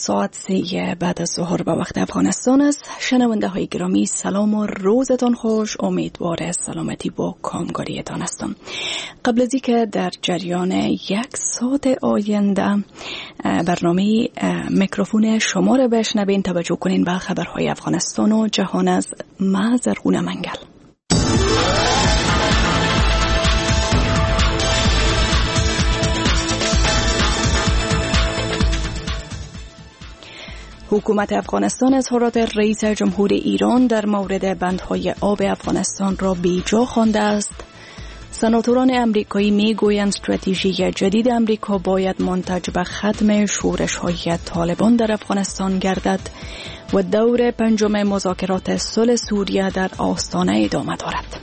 ساعت 3 بعد از ظهر به وقت افغانستان است. شنونده های گرامی سلام و روزتان خوش. امیدوار سلامتی با کامگاریتان هستم. قبل از اینکه در جریان 1 ساعت آینده برنامه میکروفون شما را بشنوین، توجه کنین به خبرهای افغانستان و جهان از زرغونه منگل. حکومت افغانستان اظهارات رئیس جمهور ایران در مورد بندهای آب افغانستان را بیجا خوانده است. سناتوران امریکایی میگویند استراتژی جدید امریکا باید منتج به ختم شورش‌های طالبان در افغانستان گردد و دور 5 مذاکرات صلح سوریه در آستانه ادامه دارد.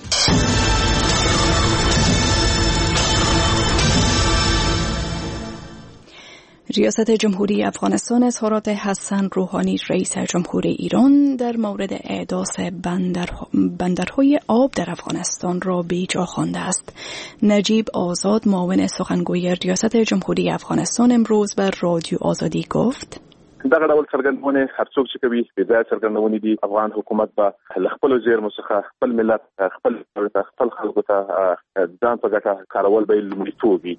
ریاست جمهوری افغانستان اظهارات حسن روحانی رئیس جمهور ایران در مورد احداث بندرهای آب در افغانستان را بیجا خوانده است. نجیب آزاد معاون سخنگوی ریاست جمهوری افغانستان امروز بر رادیو آزادی گفت: دغه ډول څرګندونه هر څوک چې کوي بې ځایه څرګندونې دي. افغان حکومت به له خپلو زیرمو څخه خپل ملت خپل خلکو ته ځان په ګټه کارول به لومړیتوب وي.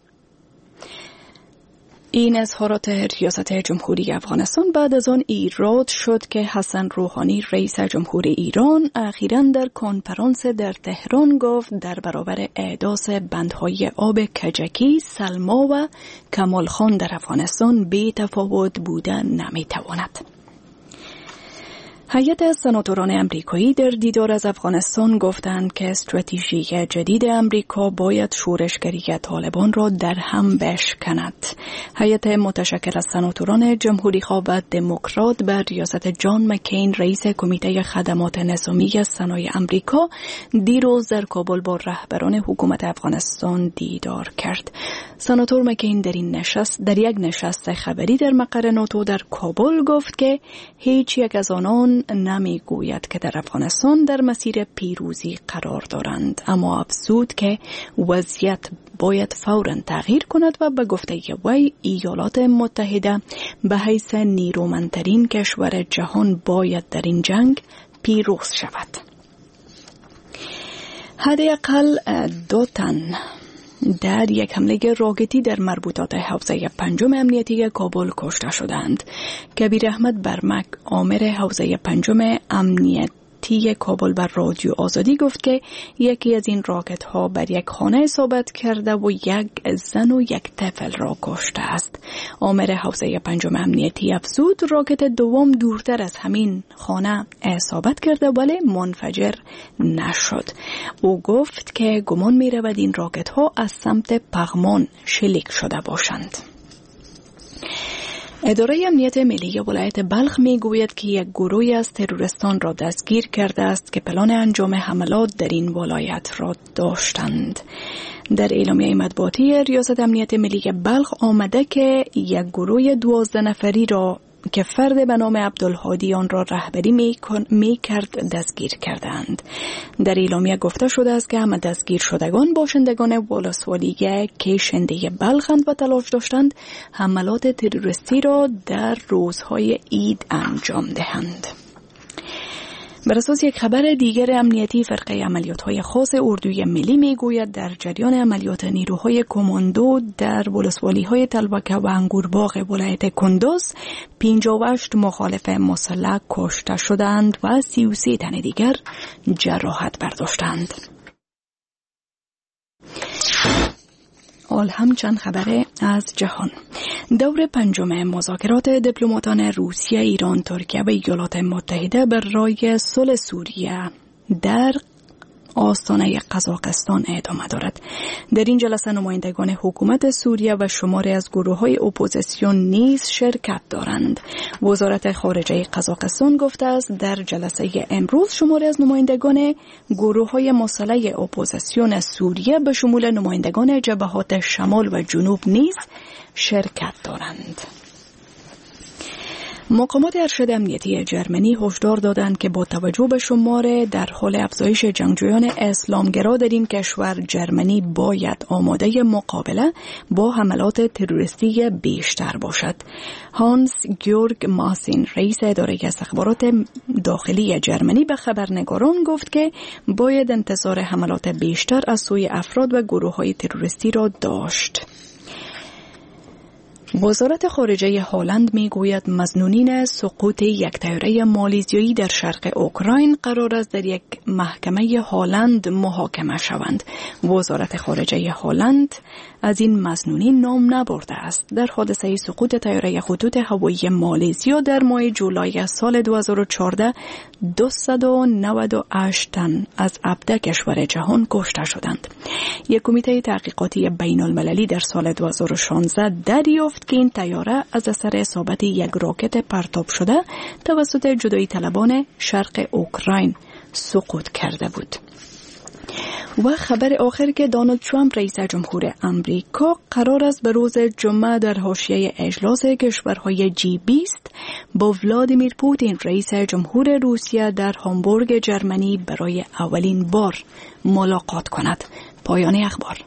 این اظهارات ریاست جمهوری افغانستان بعد از آن ایراد شد که حسن روحانی رئیس جمهور ایران اخیراً در کنفرانس در تهران گفت در برابر احداث بندهای آب کجکی، سلما و کمال خان در افغانستان بی تفاوت بودن نمیتواند. هیئت سناتوران امریکایی در دیدار از افغانستان گفتند که استراتژی جدید امریکا باید شورشگری طالبان را در هم بشکند. هیئت متشکل از سناتوران جمهوری خواه و دموکرات بر ریاست جان مکین رئیس کمیته خدمات نظامی صنایع امریکا دیروز در کابل با رهبران حکومت افغانستان دیدار کرد. سناتور مکین در یک نشست خبری در مقر ناتو در کابل گفت که هیچ یک از آنان نمیگوید که در افغانستان در مسیر پیروزی قرار دارند، اما افزود که وضعیت باید فوراً تغییر کند و به گفته وی ایالات متحده به حیث نیرومندترین کشور جهان باید در این جنگ پیروز شود. حداقل 2 تن در یک حمله راکتی در مربوطات حوزه 5 امنیتی کابل کشته شدند. کبیر احمد برمک آمر حوزه 5 امنیتی کابل بر رادیو آزادی گفت که یکی از این راکت ها بر یک خانه اصابت کرده و یک زن و یک طفل را کشته است. آمر حوزه 5 امنیتی افزود راکت دوم دورتر از همین خانه اصابت کرده ولی منفجر نشد. او گفت که گمان می رود این راکت ها از سمت پغمان شلیک شده باشند. اداره امنیت ملی ولایت بلخ می گوید که یک گروهی از تروریستان را دستگیر کرده است که پلان انجام حملات در این ولایت را داشتند. در اعلامیه مطبوعاتی ریاست امنیت ملی بلخ آمده که یک گروه 12 نفری را که فرد به نام عبدالهادی آن را رهبری می کرد دستگیر کردند. در اعلامیه گفته شده است که همه دستگیر شدگان باشندگان ولسوالی کیشنده بلخند و تلاش داشتند حملات تروریستی را در روزهای عید انجام دهند. بر اساس یک خبر دیگر امنیتی، فرقه عملیات‌های خاص اردوی ملی میگوید در جریان عملیات نیروهای کماندو در ولسوالی‌های تلبکه و انگورباغ ولایت کندوز 58 مخالف مسلح کشته شدند و 33 تن دیگر جراحت برداشتند. حال هم چند خبر از جهان. دور 5 مذاکرات دیپلماتان روسیه، ایران، ترکیه و ایالات متحده برای صلح سوریه در آستانه قزاقستان ادامه دارد. در این جلسه نمایندگان حکومت سوریه و شماری از گروه‌های اپوزیسیون نیز شرکت دارند. وزارت خارجه قزاقستان گفته است در جلسه امروز شماری از نمایندگان گروه‌های مسلح اپوزیسیون سوریه به شمول نمایندگان جبهات شمال و جنوب نیز شرکت دارند. مقامات ارشد امنیتی جرمنی هشدار دادند که با توجه به شمار در حال افزایش جنگجویان اسلامگرا در این کشور، جرمنی باید آماده مقابله با حملات تروریستی بیشتر باشد. هانس گیورگ ماسین، رئیس اداره استخبارات داخلی جرمنی، به خبرنگاران گفت که باید انتظار حملات بیشتر از سوی افراد و گروه‌های تروریستی را داشت. وزارت خارجه هلند میگوید مظنونین سقوط یک طیاره مالزیایی در شرق اوکراین قرار است در یک محکمه هلند محاکمه شوند. وزارت خارجه هلند از این مظنونین نام نبرده است. در حادثه سقوط طیاره خطوط هوایی مالزیا در ماه جولای سال 2014 298 تن از 17 کشور جهان کشته شدند. یک کمیته تحقیقاتی بین المللی در سال 2016 دریافت که این طیاره از اثر اصابت یک راکت پرتاب شده توسط جدایی طلبان شرق اوکراین سقوط کرده بود. و خبر آخر که دونالد ترامپ رئیس جمهور امریکا قرار است به روز جمعه در حاشیه اجلاس کشورهای G20 با ولادیمیر پوتین رئیس جمهور روسیه در هامبورگ جرمنی برای اولین بار ملاقات کند. پایان اخبار.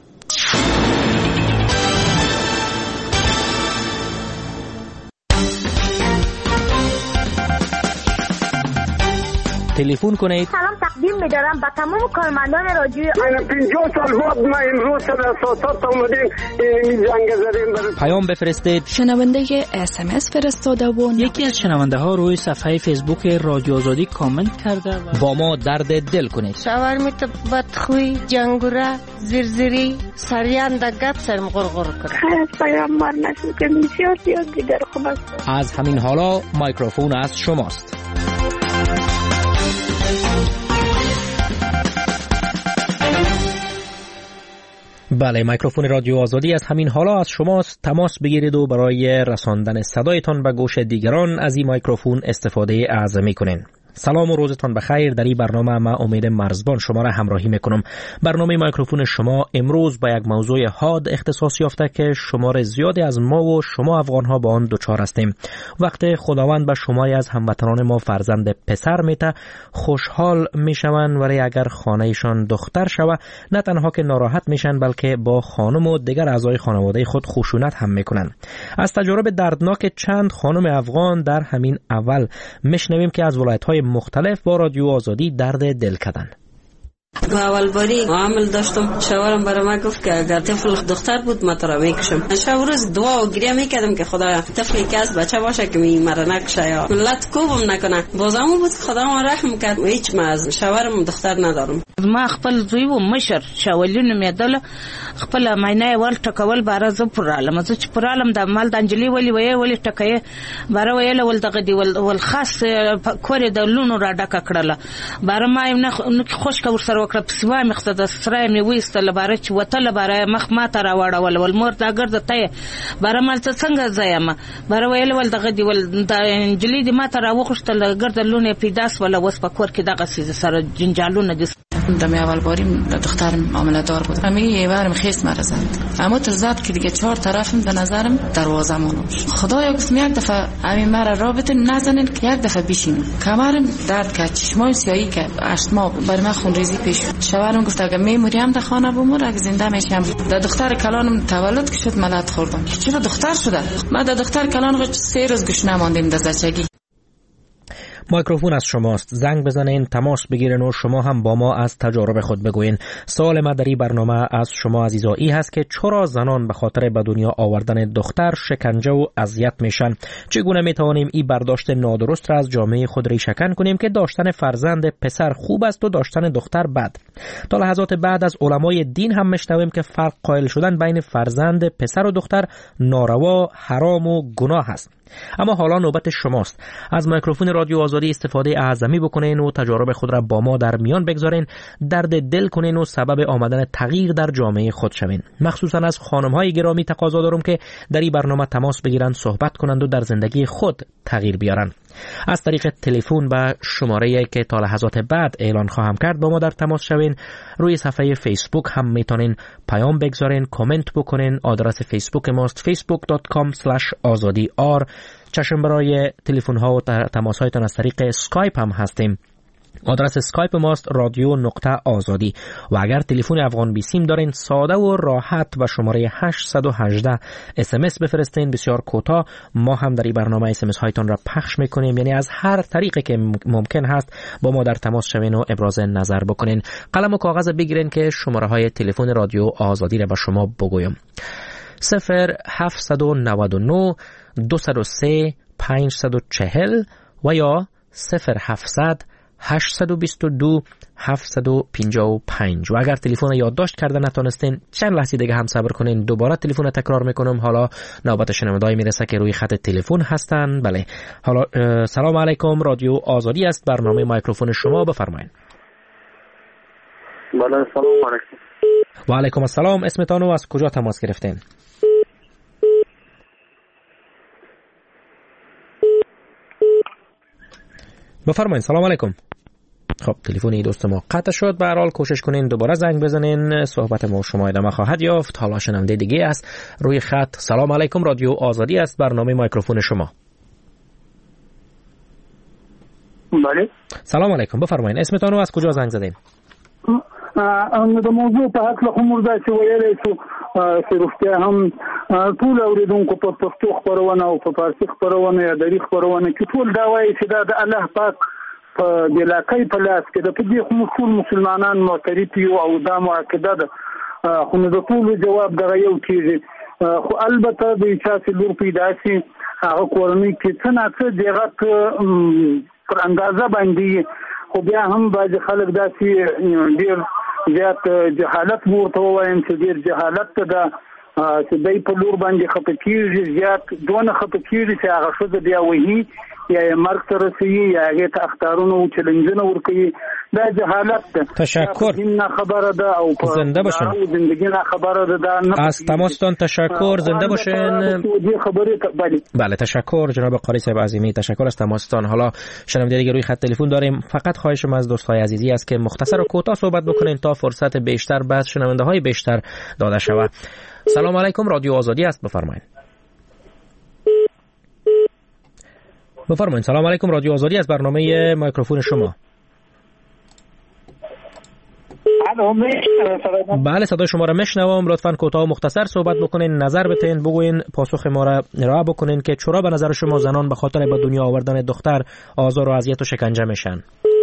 تلفن کنید. سلام تقدیم می‌دارم به تمام کارمندان رادیو. من 50 سال بعد ما امروز سر اساسات اومدیم این زنگ زدیم. پیام بفرستید. شنونده SMS فرستاده و یکی از شنونده ها روی صفحه فیسبوک رادیو آزادی کامنت کرده و با ما درد دل کنید. شاورمیت بدخوی، جنگوره، زرزری، سریان دگت سرم غرغر کنه. خیلی پیامبر نشد که بسیار دیگر خوب است. از همین حالا میکروفون از شماست. بله، میکروفون رادیو آزادی از همین حالا از شماست. تماس بگیرید و برای رساندن صدایتان به گوش دیگران از این میکروفون استفاده اعظمی کنین. سلام و روزتان بخیر. در این برنامه ما امید مرزبان شما را همراهی میکنم. برنامه میکروفون شما امروز با یک موضوع حاد اختصاص یافته که شمار زیادی از ما و شما افغان ها با آن دچار هستیم. وقتی خداوند به شماری از هموطنان ما فرزند پسر میته، خوشحال میشوند، ولی اگر خانهشان دختر شوه نه تنها که ناراحت میشن بلکه با خانم و دیگر اعضای خانواده خود خشونت هم میکنن. از تجربه دردناک چند خانم افغان در همین اول میشنویم که از ولایت‌های مختلف با رادیو آزادی درد دل کردن. اول باری معامل داشتم، شوهرم برای من گفت که اگر طفل دختر بود من تو را میکشم. شب روز دعا و گریه میکردم که خدا طفلی که از بچه باشه که مرا نکشه یا ملت کوبم نکنه. بازم بود که خدا ما رحم کرد. هیچ ما از شوهرم دختر ندارم. ما خپل زوی و مشر شاولین میدل خپل مینه ول ټکول بار ز پرالم ز چې پرالم د مال د انجلی ولی ټکای بار ویل ول دغه دی ول خاص کور د لونو را ډک کړل بار ما نه خوش کا ورسره وکړه پسوا مقصد سره می وېستل بار چې وتل بار مخ ما تر واړول ول مور دا ګرځ ته بار مال څه څنګه زایم بار ویل ول دغه دی ول د انجلی دی ما تر وښتل ګرځ لونه پیداس ولا وس په کور کې دغه سیز سره جنجالونه دي. دم اول باریم دخترم معامله دار بود. همین یه بارم خیس مرزند. اما تزاد که دیگه 4 طرفم به نظرم دروازه مونوش. خدایا گفتم یک دفعه همین مرا رابطه نزنین که یک دفعه بشینم. کمرم درد کرد، چشمای سیاهی کرد، استما برای من خونریزی پیش شد. شوهرم گفت اگه میموریم در خانه بمور، اگه زنده میشم. در دختر کلانم تولد که شد ملت خوردم. چرا دختر شده؟ ما در دختر کلان 3 روز گوش نماندیم در زچگی. میکروفون از شماست. زنگ بزنین، تماس بگیرین و شما هم با ما از تجارب خود بگوین. سوال ما در این برنامه از شما عزیزایی هست که چرا زنان به خاطر به دنیا آوردن دختر شکنجه و اذیت میشن؟ چگونه میتوانیم این برداشت نادرست را از جامعه خود ریشه‌کن کنیم که داشتن فرزند پسر خوب است و داشتن دختر بد؟ تا لحظات بعد از علمای دین هم میشنویم که فرق قائل شدن بین فرزند پسر و دختر ناروا، حرام و گناه است. اما حالا نوبت شماست. از میکروفون رادیو آزادی استفاده اعظمی بکنین و تجارب خود را با ما در میان بگذارین، درد دل کنین و سبب آمدن تغییر در جامعه خود شوین. مخصوصا از خانم‌های گرامی تقاضا دارم که در این برنامه تماس بگیرن، صحبت کنند و در زندگی خود تغییر بیارن. از طریق تلفن به شماره‌ای که تا لحظات بعد اعلان خواهم کرد با ما در تماس شوین. روی صفحه فیسبوک هم میتونین پیام بگذارین، کامنت بکنین. آدرس فیسبوک ماست facebook.com/azadi چشم برای تلفن ها و تماس هایتان از طریق اسکایپ هم هستیم. آدرس اسکایپ ماست رادیو.آزادی و اگر تلفن افغان بی سیم دارین ساده و راحت و شماره 818 SMS بفرستین، بسیار کوتاه. ما هم در این برنامه SMS هایتان را پخش میکنیم، یعنی از هر طریقی که ممکن هست با ما در تماس شوین و ابراز نظر بکنین. قلم و کاغذ بگیرین که شماره های تلفن رادیو آزادی را به شما بگویم. 0799 203 540 و یا 0700 822 755. و اگر تلفن یادداشت کرده نتونستین چند لحظه دیگه هم صبر کنین، دوباره تلفن تکرار میکنم. حالا نوبت شنونده‌ای میرسه که روی خط تلفن هستن. بله، حالا سلام علیکم، رادیو آزادی است، برنامه میکروفون شما، بفرمایید. بله سلام علیکم. و علیکم السلام، اسمتان و از کجا تماس گرفتین؟ بفرمایید. سلام علیکم. خب تلفنی دوست ما قطع شد. به هر حال کوشش کنین دوباره زنگ بزنین، صحبت ما شما ادامه خواهد یافت. حالا شنونده دیگه است روی خط. سلام علیکم، رادیو آزادی است، برنامه میکروفون شما. بله سلام علیکم، بفرمایید اسمتان و از کجا زنگ زدین؟ د موضوع په حق له کومه ځای چې ویلې شو چې روغتیا هم ټول اوریدونکو په پښتو خبرونه او په فارسي خبرونه یا دری خبرونه کې ټول دا وایي چې دا د الله پاک په د علاقې په لاس کې د دې ټول مسلمانان معترف یو او دا معقده ده، خو نو د ټول جواب دغه یو کیږي. خو البته د چا چې لور پیدا شي هغه کورنۍ کې څه نه څه دغه پر اندازه باندې، خو بیا هم باید خلک داسې ډیر زیات جهالت ورته وایم چې ډیر جهالت ده چې دای په لور باندې خپه کیږي، زیات دونه خپه کیږي چې هغه څه بیا وਹੀ یا مرګ سره سي یا هغه ته اختارونه او چیلنجونه ورکوي. دا جهالت ده. تشکر. نه خبره ده او په زنده باشین. زندگی نه خبره ده. از تماستان تشکر، زنده باشین. بله تشکر جناب قاری صاحب عظیمی، تشکر از تماستان. حالا شنونده دیگه روی خط تلفن داریم. فقط خواهشم از دوستای عزیزی است که مختصر و کوتاه صحبت بکنین تا فرصت بیشتر بعد شنونده های بیشتر داده شود. سلام علیکم، رادیو آزادی است، بفرمایید. بفرمایید. سلام علیکم، رادیو آزادی است، برنامه میکروفون شما. بله صدای شما را میشنوم. لطفاً کوتاه و مختصر صحبت بکنین، نظر بتین، بگوین، پاسخ ما را ارائه بکنین که چرا به نظر شما زنان به خاطر به دنیا آوردن دختر آزار و اذیت و شکنجه میشن.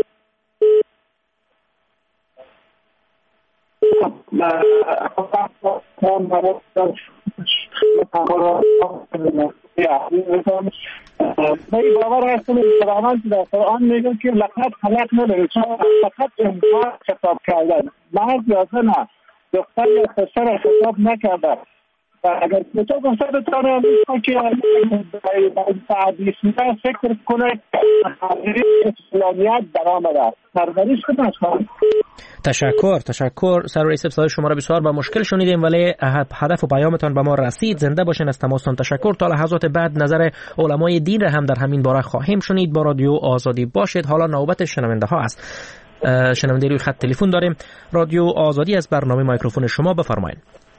من باور هستم که خداوند در قرآن میگه که لقد خلقنا الانسان فقط امکان خطاب کردن، مرد یا زن دختر یا پسر خطاب نکردن. اگر تو گفته بتونه میگه که حدیث نه فکر کنه اسلامیت درآمده پرورش کنه. تشکر سرورئیس صدای شما را بسیار با مشکل شنیدیم، ولی هدف و پیامتان به ما رسید. زنده باشین، از تماستان تشکر. تا لحظات بعد نظر علمای دین را هم در همین باره خواهیم شنید. با رادیو آزادی باشید. حالا نوبت شنونده ها است. شنونده روی خط تلفن داریم. رادیو آزادی از برنامه میکروفون شما، بفرمایید.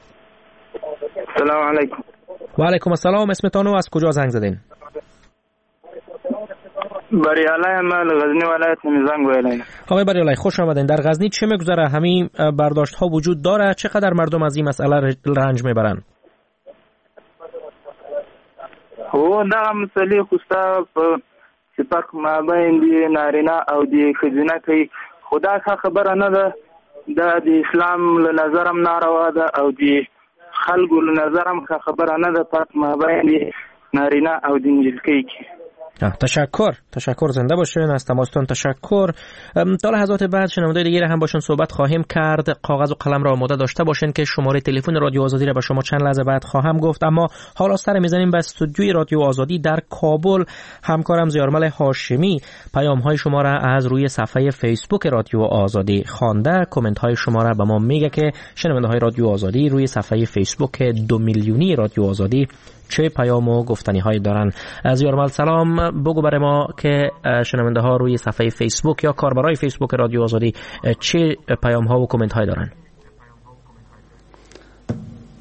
سلام علیکم. و علیکم السلام، اسمتان و از کجا زنگ زدین؟ بریالای من غزنی ولایت زنگ ویلین. آقای بریالای خوش آمدین. در غزنی چه میگذره؟ همین برداشت ها وجود داره؟ چقدر مردم از این مسئله رنج میبرن؟ هو دا مسئله خوستا چې پاک مابین دی نارینه او دی ښځینه کوي، خدا خبره نه ده. دا د اسلام له نظرم ناروا ده او دی خلقو له نظرم خبره نه ده. پاک مابین دی نارینه او دی نجلکی کی. تشکر زنده باشین، از تماستان تشکر. تا لحظات بعد شنونده دیگه هم باشون صحبت خواهیم کرد. کاغذ و قلم را آماده داشته باشین که شماره تلفن رادیو آزادی را به شما چند لحظه بعد خواهم گفت. اما حالا سر میزنیم به استودیوی رادیو آزادی در کابل. همکارم زیارمل هاشمی پیام های شما را از روی صفحه فیسبوک رادیو آزادی خوانده. کامنت های شما را به ما میگه که شنونده های رادیو آزادی روی صفحه فیسبوک 2 میلیونی رادیو آزادی چه پیام و گفتنی هایی دارن. از یارمال سلام، بگو برای ما که شنونده ها روی صفحه فیسبوک یا کاربرای فیسبوک رادیو آزادی چه پیام ها و کامنت هایی دارن.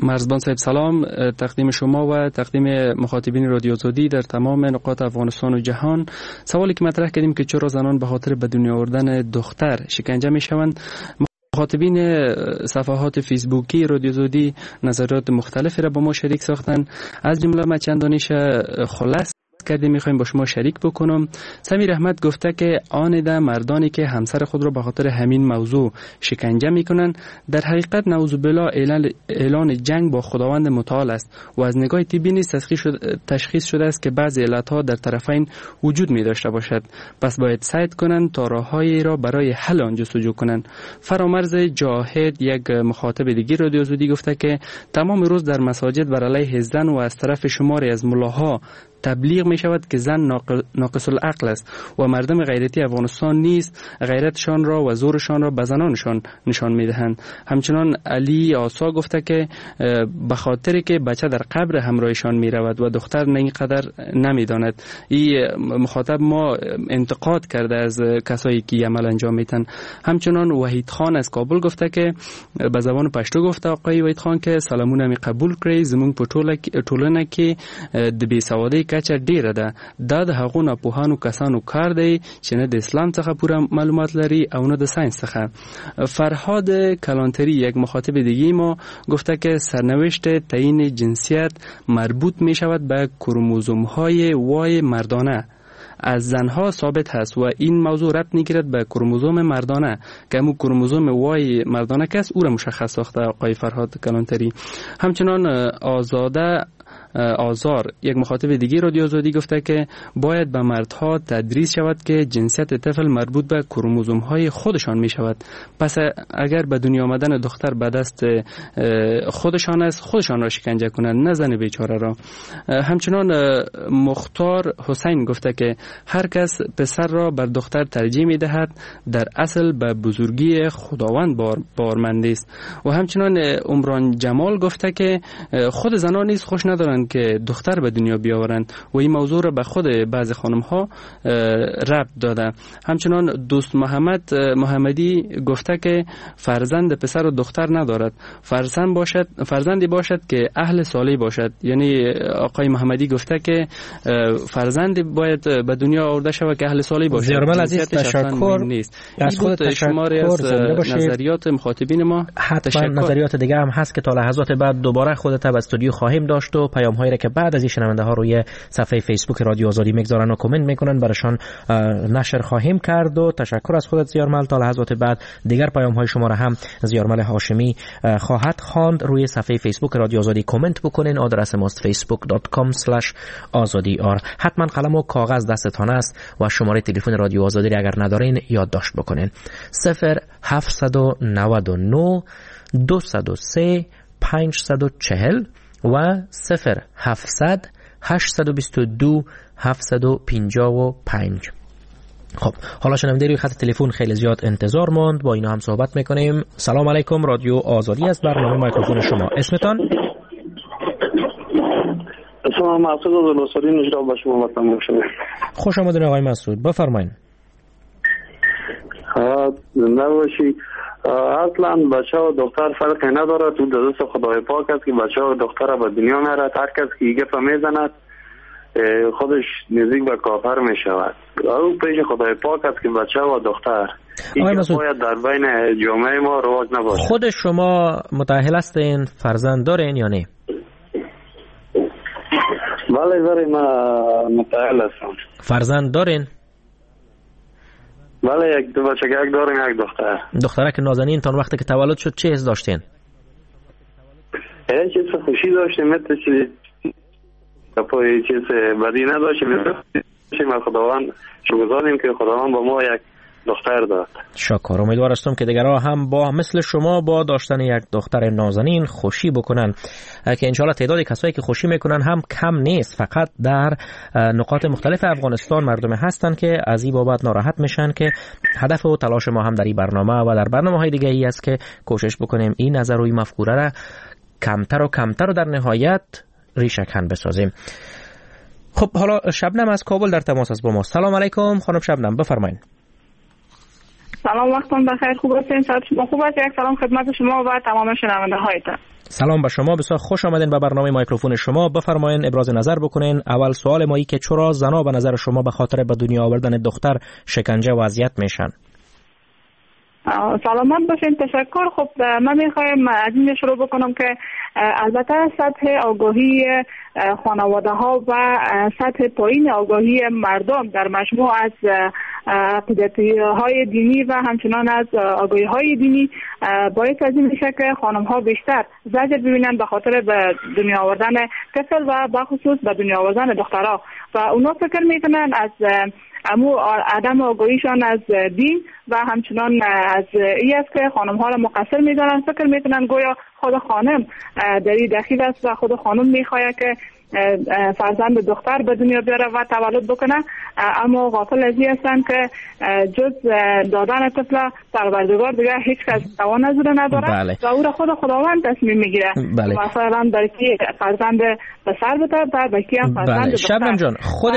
مرزبان صاحب سلام تقدیم شما و تقدیم مخاطبین رادیو آزادی در تمام نقاط افغانستان و جهان. سوالی که مطرح کردیم که چرا زنان به خاطر به دنیا آوردن دختر شکنجه میشوند، مخاطبین صفحات فیسبوکی رادیو آزادی نظریات مختلفی را با ما شریک ساختن. از جمله ما چندانیش خلاص کرده میخوایم با شما شریک بکنم. سمیر احمد گفته که آنیده مردانی که همسر خود را به خاطر همین موضوع شکنجه میکنن در حقیقت نعوذ بالله اعلان جنگ با خداوند متعال است و از نگاه طبی نیز تشخیص شده است که بعضی علتها در طرفین وجود می داشته باشد. پس باید سعی کنند تا راههایی را برای حل آن جستجو کنند. فرامرز جاهد یک مخاطب دیگه رادیو آزادی گفته که تمام روز در مساجد بر علیه زن و از طرف شماری از ملاها تبلیغ می شود که زن ناقص العقل است و مردم غیرتی افغانستان نیست غیرتشان را و زورشان را به زنانشان نشان می دهند. همچنان علی آسا گفته که به خاطر که بچه در قبر همراهشان می رود و دختر نه اینقدر نمی داند. این مخاطب ما انتقاد کرده از کسایی که عمل انجام میتن. همچنان وحید خان از کابل گفته که به زبان پشتو گفته آقای وحید خان که سلامونه می قبول کړئ زمون په ټولنه کې د بې سوادۍ کچه ډیره ده. دا د هغو ناپوهانو کسانو کار دی چې نه د اسلام څخه پوره معلومات لري او نه د ساینس څخه. فرهاد کلانتری یک مخاطب دیگه ما گفته که سرنوشت تعیین جنسیت مربوط می شود به کروموزوم های وای مردانه از زنها ثابت هست و این موضوع ربط میگیرد به کروموزوم مردانه که همون کروموزوم وای مردانه که است او را مشخص ساخته آقای فرهاد کلانتری. همچنان آزار یک مخاطب دیگه رادیو آزادی گفته که باید به مردها تدریس شود که جنسیت طفل مربوط به کروموزوم های خودشان می شود. پس اگر به دنیا آمدن دختر به دست خودشان است خودشان را شکنجه کنند نه زن بیچاره را. همچنان مختار حسین گفته که هر کس پسر را بر دختر ترجیح می دهد در اصل به بزرگی خداوند باورمند است. و همچنان عمران جمال گفته که خود زنان نیز خوش ندارند که دختر به دنیا بیاورند و این موضوع را به خود بعض خانم ها ربط داده. همچنان دوست محمدی گفته که فرزند پسر و دختر ندارد، فرزندی باشد که اهل صالح باشد. یعنی آقای محمدی گفته که فرزندی باید به دنیا آورده شود که اهل صالح باشد. زیرمل عزیز تشکر نیست. از خود شماری از نظریات مخاطبین ما. حتما نظریات دیگه هم هست که تا لحظات بعد دوباره خودت به استودیو خواهیم داشت و پیام هایی را که بعد از این شنونده ها روی صفحه فیسبوک رادیو آزادی میگذارن و کامنت میکنن براشان نشر خواهیم کرد. و تشکر از خودت زیارمل. تا لحظات بعد دیگر پیام های شما را هم زیارمل هاشمی خواهد خواند. روی صفحه فیسبوک رادیو آزادی کامنت بکنین. آدرس ماست facebook.com/azadi.ar. حتما قلم و کاغذ دستتان است و شماره تلفن رادیو آزادی را اگر ندارین یادداشت بکنین. 0799 203 540 و 0700 822 755. خب حالا شنونده روی خط تلفن خیلی زیاد انتظار ماند، با اینا هم صحبت میکنیم. سلام علیکم، رادیو آزادی است، برنامه میکروفون شما. اسمتان؟ اسمم مسعود از لوساری نجراب با شما وطن شده. خوش آمدین آقای مسعود، بفرمایید. زنده باشی. اصلا بچه و دختر فرقی نداره، تو دست خدای پاک است که بچه و دختر به دنیا میارد. هر کس که ایگه میزند خودش نزدیک به کافر می شود. او پیش خدای پاک است که بچه و دختر این باید در بین جامعه ما رواج نباشه. خود شما متأهل هستین؟ فرزند دارین یا نه؟ بله ما متأهل هستم. فرزند دارین؟ بله یک دو بچه یک داریم، یک دختر. دختره که نازنین تان وقتی که تولد شد چه حس داشتین؟ یه چیز خوشی داشتیم، مثل چیز پای چیز بدی نداشتیم. خداوند شکرگزاریم که خداوند با ما یک دختر داد. شکر. امیدوار هستم که دیگرها هم با مثل شما با داشتن یک دختر نازنین خوشی بکنن، که انشالله تعداد کسایی که خوشی میکنن هم کم نیست. فقط در نقاط مختلف افغانستان مردم هستن که از این بابت ناراحت میشن، که هدف و تلاش ما هم در این برنامه و در برنامه‌های دیگه ای است که کوشش بکنیم این نظر و این مفکوره را کمتر و کمتر و در نهایت ریشه‌کن بسازیم. خب حالا شبنم از کابل در تماس است با ما. سلام علیکم خانم شبنم، بفرمایید. سلام، وقتتون بخیر. خوب هستین؟ صحت شما خوب است؟ یک سلام خدمت شما و تمام شنونده هایتان. سلام به شما، بسیار خوش آمدین به برنامه مایکروفون شما. بفرمایین ابراز نظر بکنین. اول سوال ما ای که چرا زنا به نظر شما به خاطر به دنیا آوردن دختر شکنجه و اذیت میشن؟ سلامت باشین. تشکر. خب من میخوایم از این شروع بکنم که البته سطح آگاهی خانواده ها و سطح پایین آگاهی مردم در مجموع از عقیدتی های دینی و همچنان از آگاهی های دینی باعث از این میشه که خانم ها بیشتر زجر ببینن به خاطر به دنیا آوردن طفل و به خصوص به دنیا آوردن دخترها و اونا فکر میکنن از عدم آگاهیشان از دین و همچنان از این است که خانم ها را مقصر میدانن. فکر میکنن گویا خود خانم در این دخیل است و خود خانم میخواهد که فرزند دختر به دنیا بیاره و تولد بکنه، اما غافل از این هستند که جز دادن طفل پروردگار دیگه هیچ کس توان از او نداره. بله. و او را خود خداوند تصمیم میگیره. بله. مثلا برای کی فرزند پسر بده و برای کی هم فرزند دختر. شبنم جان،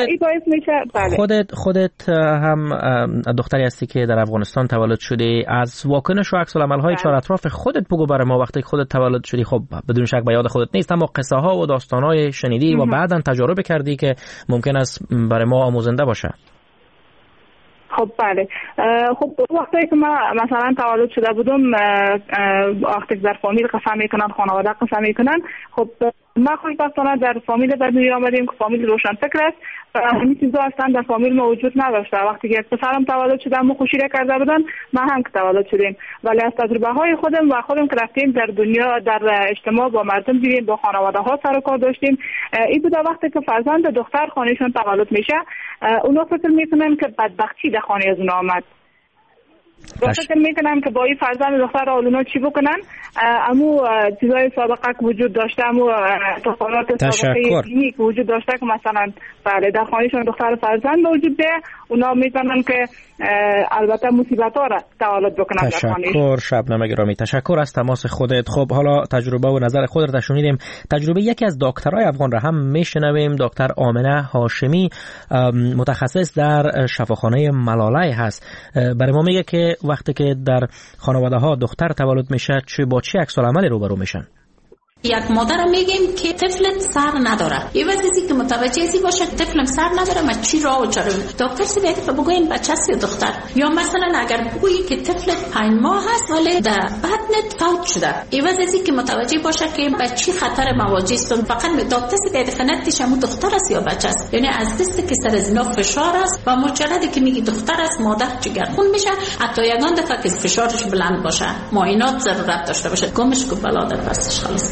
خودت هم دختری هستی که در افغانستان تولد شدی. از واکنش و عکس العمل های چهار اطراف خودت بگو برای ما. وقتی خودت تولد شدی خب بدون شک به یاد خودت نیست، اما قصه ها و داستان های شنیدی و بعداً تجربه کردی که ممکن است برای ما آموزنده باشه. خب بله. خب وقتی که من مثلا تولد شده بودم، وقتی در فامیل قسم میکنن، خانواده قسم میکنن، خب ما خوشبختانه در فامیل به دنیا آمدیم که فامیل روشن فکر است و همین چیزا اصلا در فامیل ما وجود نداشته. وقتی که پسرم تولد شده و خوشی را کرده بودن، ما هم که تولد شدیم، ولی از تجربه های خودم که رفتیم در دنیا، در اجتماع با مردم دیدیم، با خانواده ها سر و کار داشتیم، این بوده وقتی که فرزند دختر خانهشون تولد میشه، اونا فکر میکنن که بدبختی در خانه از اونا آمد. فکر میکنم که با این فرزند دختر اولونا چی بکنن، امو چیزای سابقه که وجود داشته، امو تفاوت سابقه دینی که وجود داشته که مثلا بله در خانهشون دختر فرزند وجود ده، اونا میتونن که البته مصیبت ها را تولد بکنن در خانهشون. تشکر شبنم گرامی، تشکر از تماس خودت. خب حالا تجربه و نظر خودت را شنیدیم. تجربه یکی از دکترای افغان را هم میشنویم. دکتر آمنه هاشمی متخصص در شفاخانه ملالای هست. برای ما میگه که وقتی که در خانواده ها دختر تولد میشه با چه عکس العملی روبرو میشن؟ یک مادر میگیم که طفلت سر نداره، این واسه که متوجه ازی باشه که طفلم سر نداره، ما چی راه و چاره دکتر سیبیت بگوین بچه است یا دختر، یا مثلا اگر بگویی که طفلت 5 ماه هست ولی در بطنت فوت شده، این واسه که متوجه باشه که بچی خطر مواجه است. فقط دکتر سیبیت فنتش هم دختر است یا بچه است، یعنی از دستی که سر از اینا فشار است و مجردی که میگی دختر است مادر جگرخون میشه، حتی یگان دفعه که فشارش بلند باشه معاینات ضرورت داشته باشه، گمش کو بلا در پسش خلاص.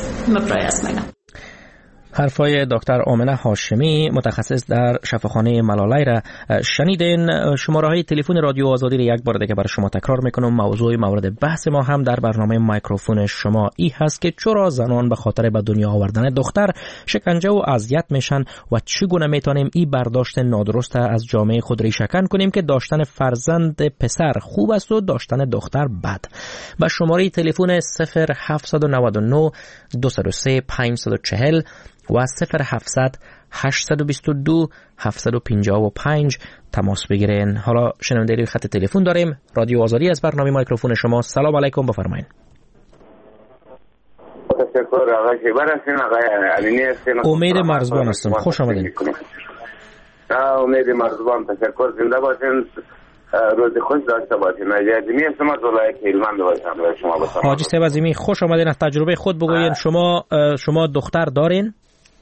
حرفای دکتر آمنه هاشمی متخصص در شفاخانه ملالای را شنیدین. شماره های تلفن رادیو آزادی را یک بار دیگه برای شما تکرار میکنم. موضوع مورد بحث ما هم در برنامه مایکروفون شما ای هست که چرا زنان به خاطر به دنیا آوردن دختر شکنجه و اذیت میشن و چگونه میتونیم این برداشت نادرست از جامعه خود ریشه‌کن کنیم که داشتن فرزند پسر خوب است و داشتن دختر بد. با شماره تلفن 0799 203 540 و 0700 822 755 تماس بگیرین. حالا شنونده روی خط تلفن داریم. رادیو آزادی از برنامه مایکروفون شما. سلام علیکم، بفرمایید. تشکر آقای شیبر هستین. آقای امینی هستین. امید مرزبان هستم. خوش آمدین. امید مرزبان، تشکر. زنده باشین، روز خوش داشته باشین. عزیمی هستم از ولایت هلمند باشم. شما بفرمایید. حاجی صاحب عزیمی، خوش آمدین. از تجربه خود بگوین. شما دختر دارین؟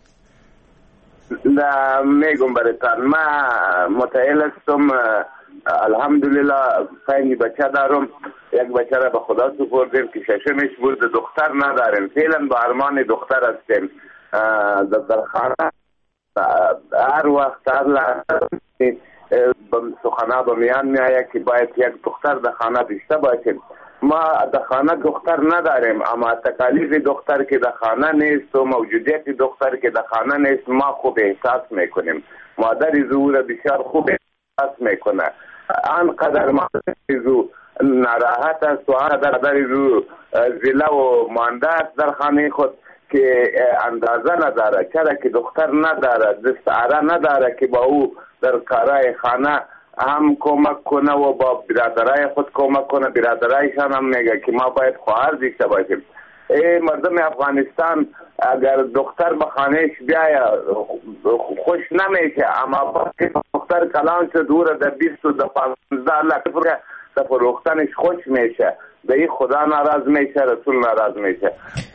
نه، میگم براتون، ما متعهل هستم. الحمدلله 5 بچه دارم. یک بچه را به خدا سپردیم که ششمش بود. دختر نداریم. فعلا با ارمان دختر هستیم. در خانه هر وقت هر لحظه سخنه به میان میآید که باید یک دختر در خانه داشته باشیم. ما در خانه دختر نداریم، اما تکالیف دختر که در خانه نیست و موجودیت دختر که در خانه نیست ما خوب احساس میکنیم. مادر زو بسیار خوب احساس میکنه. آنقدر مادر زو ناراحت است و آنقدر زو زله و مانده است در خانه خود که اندازه نداره. چرا که دختر نداره، دستاره نداره که با او در کارهای خانه هم کمک کنه و با برادرای خود کمک کنه. برادرایشان هم میگه که ما باید خواهر داشته باشیم. مردم افغانستان اگر دختر به خانهش بیاید خوش نمیشه، اما وقتی دختر کلان شد دور در 20 و 15 لک در فروختنش خوش میشه، به این خدا ناراض میشه، رسول ناراض میشه.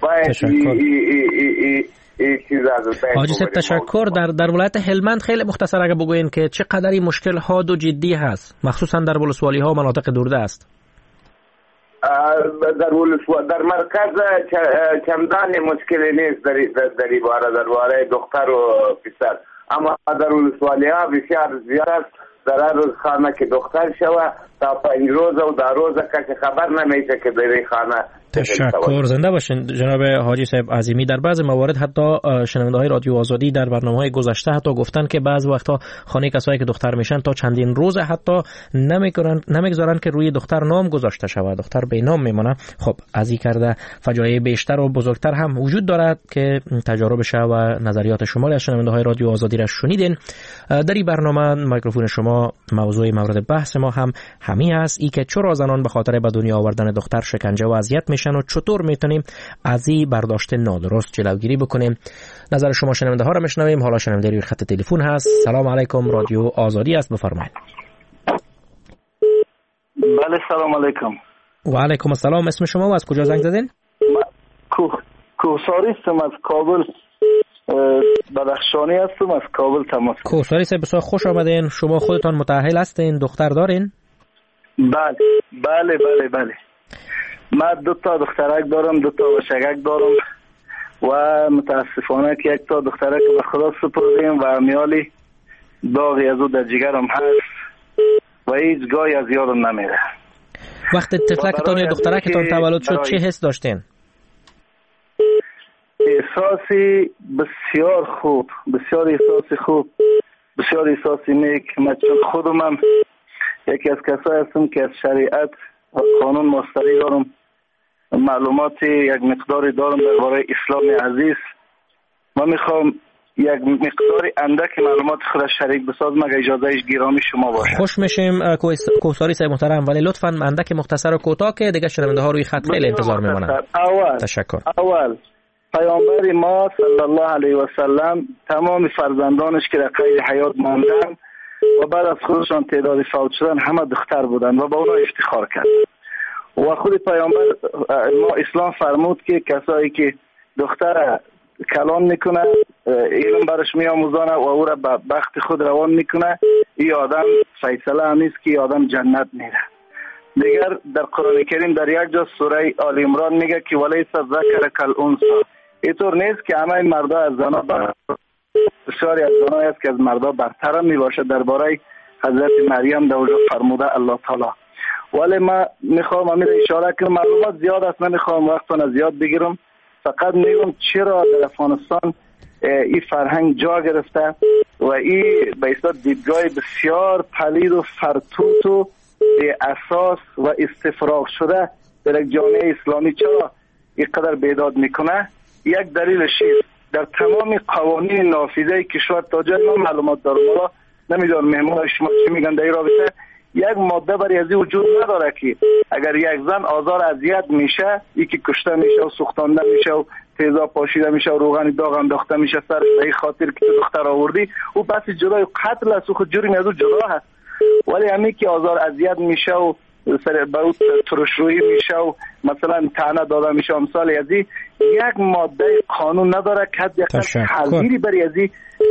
حاجی صاحب تشکر. در ولایت هلمند خیلی مختصر اگه بگوین که چه قدری مشکل حاد و جدی هست، مخصوصا در ولسوالی ها و مناطق دورده است؟ در مرکز چندان مشکلی نیست در باره دختر و پسر، اما در ولسوالی ها بسیار زیاد است. در هر روز خانه که دختر شوه تا 5 روز و در روز کسی خبر نمیشه که در این خانه. تشکر. زنده باشین جناب حاجی صاحب عظیمی. در بعض موارد حتی شنونده های رادیو آزادی در برنامه‌های گذشته حتی گفتن که بعض وقتا خانه کسایی که دختر میشن تا چندین روز حتی نمیگذارن که روی دختر نام گذاشته شود، دختر به نام میمونه. خب از این کرده فجایع بیشتر و بزرگتر هم وجود دارد که تجاربش و نظریات شما از شنونده های رادیو آزادی را شنیدین. در این برنامه میکروفون شما موضوع مورد بحث ما هم همین است، ای که چرا زنان به خاطر به دنیا آوردن دختر شکنجه و اذیت میشن و چطور میتونیم از این برداشت نادرست جلوگیری بکنیم. نظر شما شنونده ها را میشنویم. حالا شنونده روی خط تلفن هست. سلام علیکم، رادیو آزادی است، بفرمایید. بله سلام علیکم. و علیکم السلام. اسم شما و از کجا زنگ زدین؟ کوساری هستم از کابل، بدخشانی هستم از کابل تماس. کوساری صاحب بسیار خوش آمدین. شما خودتان متأهل هستین؟ دختر دارین؟ بله من 2 دخترک دارم، 2 بچگک دارم و متاسفانه که 1 دخترک به خدا سپردیم و میالی داغی از او در جگرم هست و هیچ گاهی از یادم نمیره. وقت طفلکتان یا دخترکتان تولد شد چه حس داشتین؟ احساسی بسیار خوب، بسیار احساسی نیک. من خودم هم یکی از کسایی هستم که از شریعت و قانون مستری دارم، معلوماتی یک مقداری دارم درباره اسلام عزیز. من میخوام یک مقداری اندک معلومات خود شریک بسازم اگه اجازهش گرامی شما باشه. خوش میشیم کوساری صاحب محترم، ولی لطفاً اندک مختصر و کوتاه که دیگه شنونده ها روی خط خیلی انتظار میمونن. تشکر. اول پیامبر ما صلی الله علیه و سلم تمام فرزندانش که در قید حیات ماندن و بعد از خودشان تعداد فوت شدن همه دختر بودن و با اونا افتخار کرد. و خود پیامبر ما اسلام فرمود که کسایی که دختر کلام میکنه علم برش میآموزانه و او را به بخت خود روان میکنه، این آدم فیصله هم نیست که این آدم جنت میره. دیگر در قرآن کریم در یک جا سوره آل عمران میگه که ولیس ذکر کالانثی، اینطور نیست که همه مردا از زنا بسیاری از زنایی است که از مردا برتر میباشه. درباره حضرت مریم در اونجا فرموده الله تعالی. ولی من میخوام همین اشاره کنم، معلومات زیاد است، نمیخوام وقتتون زیاد بگیرم، فقط میگم چرا در افغانستان این فرهنگ جا گرفته و این به اصطلاح دیدگاه بسیار پلید و فرتوت و به اساس و استفراغ شده در یک جامعه اسلامی چرا اینقدر بیداد میکنه. یک دلیلش در تمام قوانین نافذه کشور تا جای ما معلومات دارم، ما نمیدونم مهمان شما چی میگن در این رابطه، یک ماده برای ازی وجود نداره که اگر یک زن آزار اذیت میشه، یکی کشته میشه و سوختانده میشه و تیزاب پاشیده میشه و روغن داغ انداخته میشه سرش به این خاطر که دختر آوردی، او بس جدای قتل است و خود جرم از او جدا هست. ولی همین که آزار اذیت میشه و سر به او ترشرویی میشه و مثلا طعنه داده میشه امثال ازی، یک ماده قانون نداره که حد تغییری برای ازی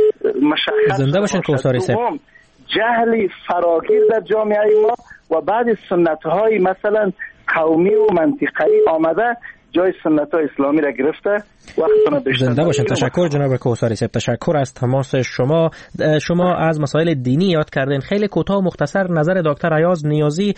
مشخص. زنده باشین کوساری صاحب. جهل فراگیر در جامعه ما و بعد سنت‌های مثلا قومی و منطقه‌ای آمده جای سنت‌های اسلامی را گرفته. زنده باشین. تشکر جناب کوساری صاحب، تشکر از تماس شما. شما از مسائل دینی یاد کردین. خیلی کوتاه و مختصر نظر دکتر ایاز نیازی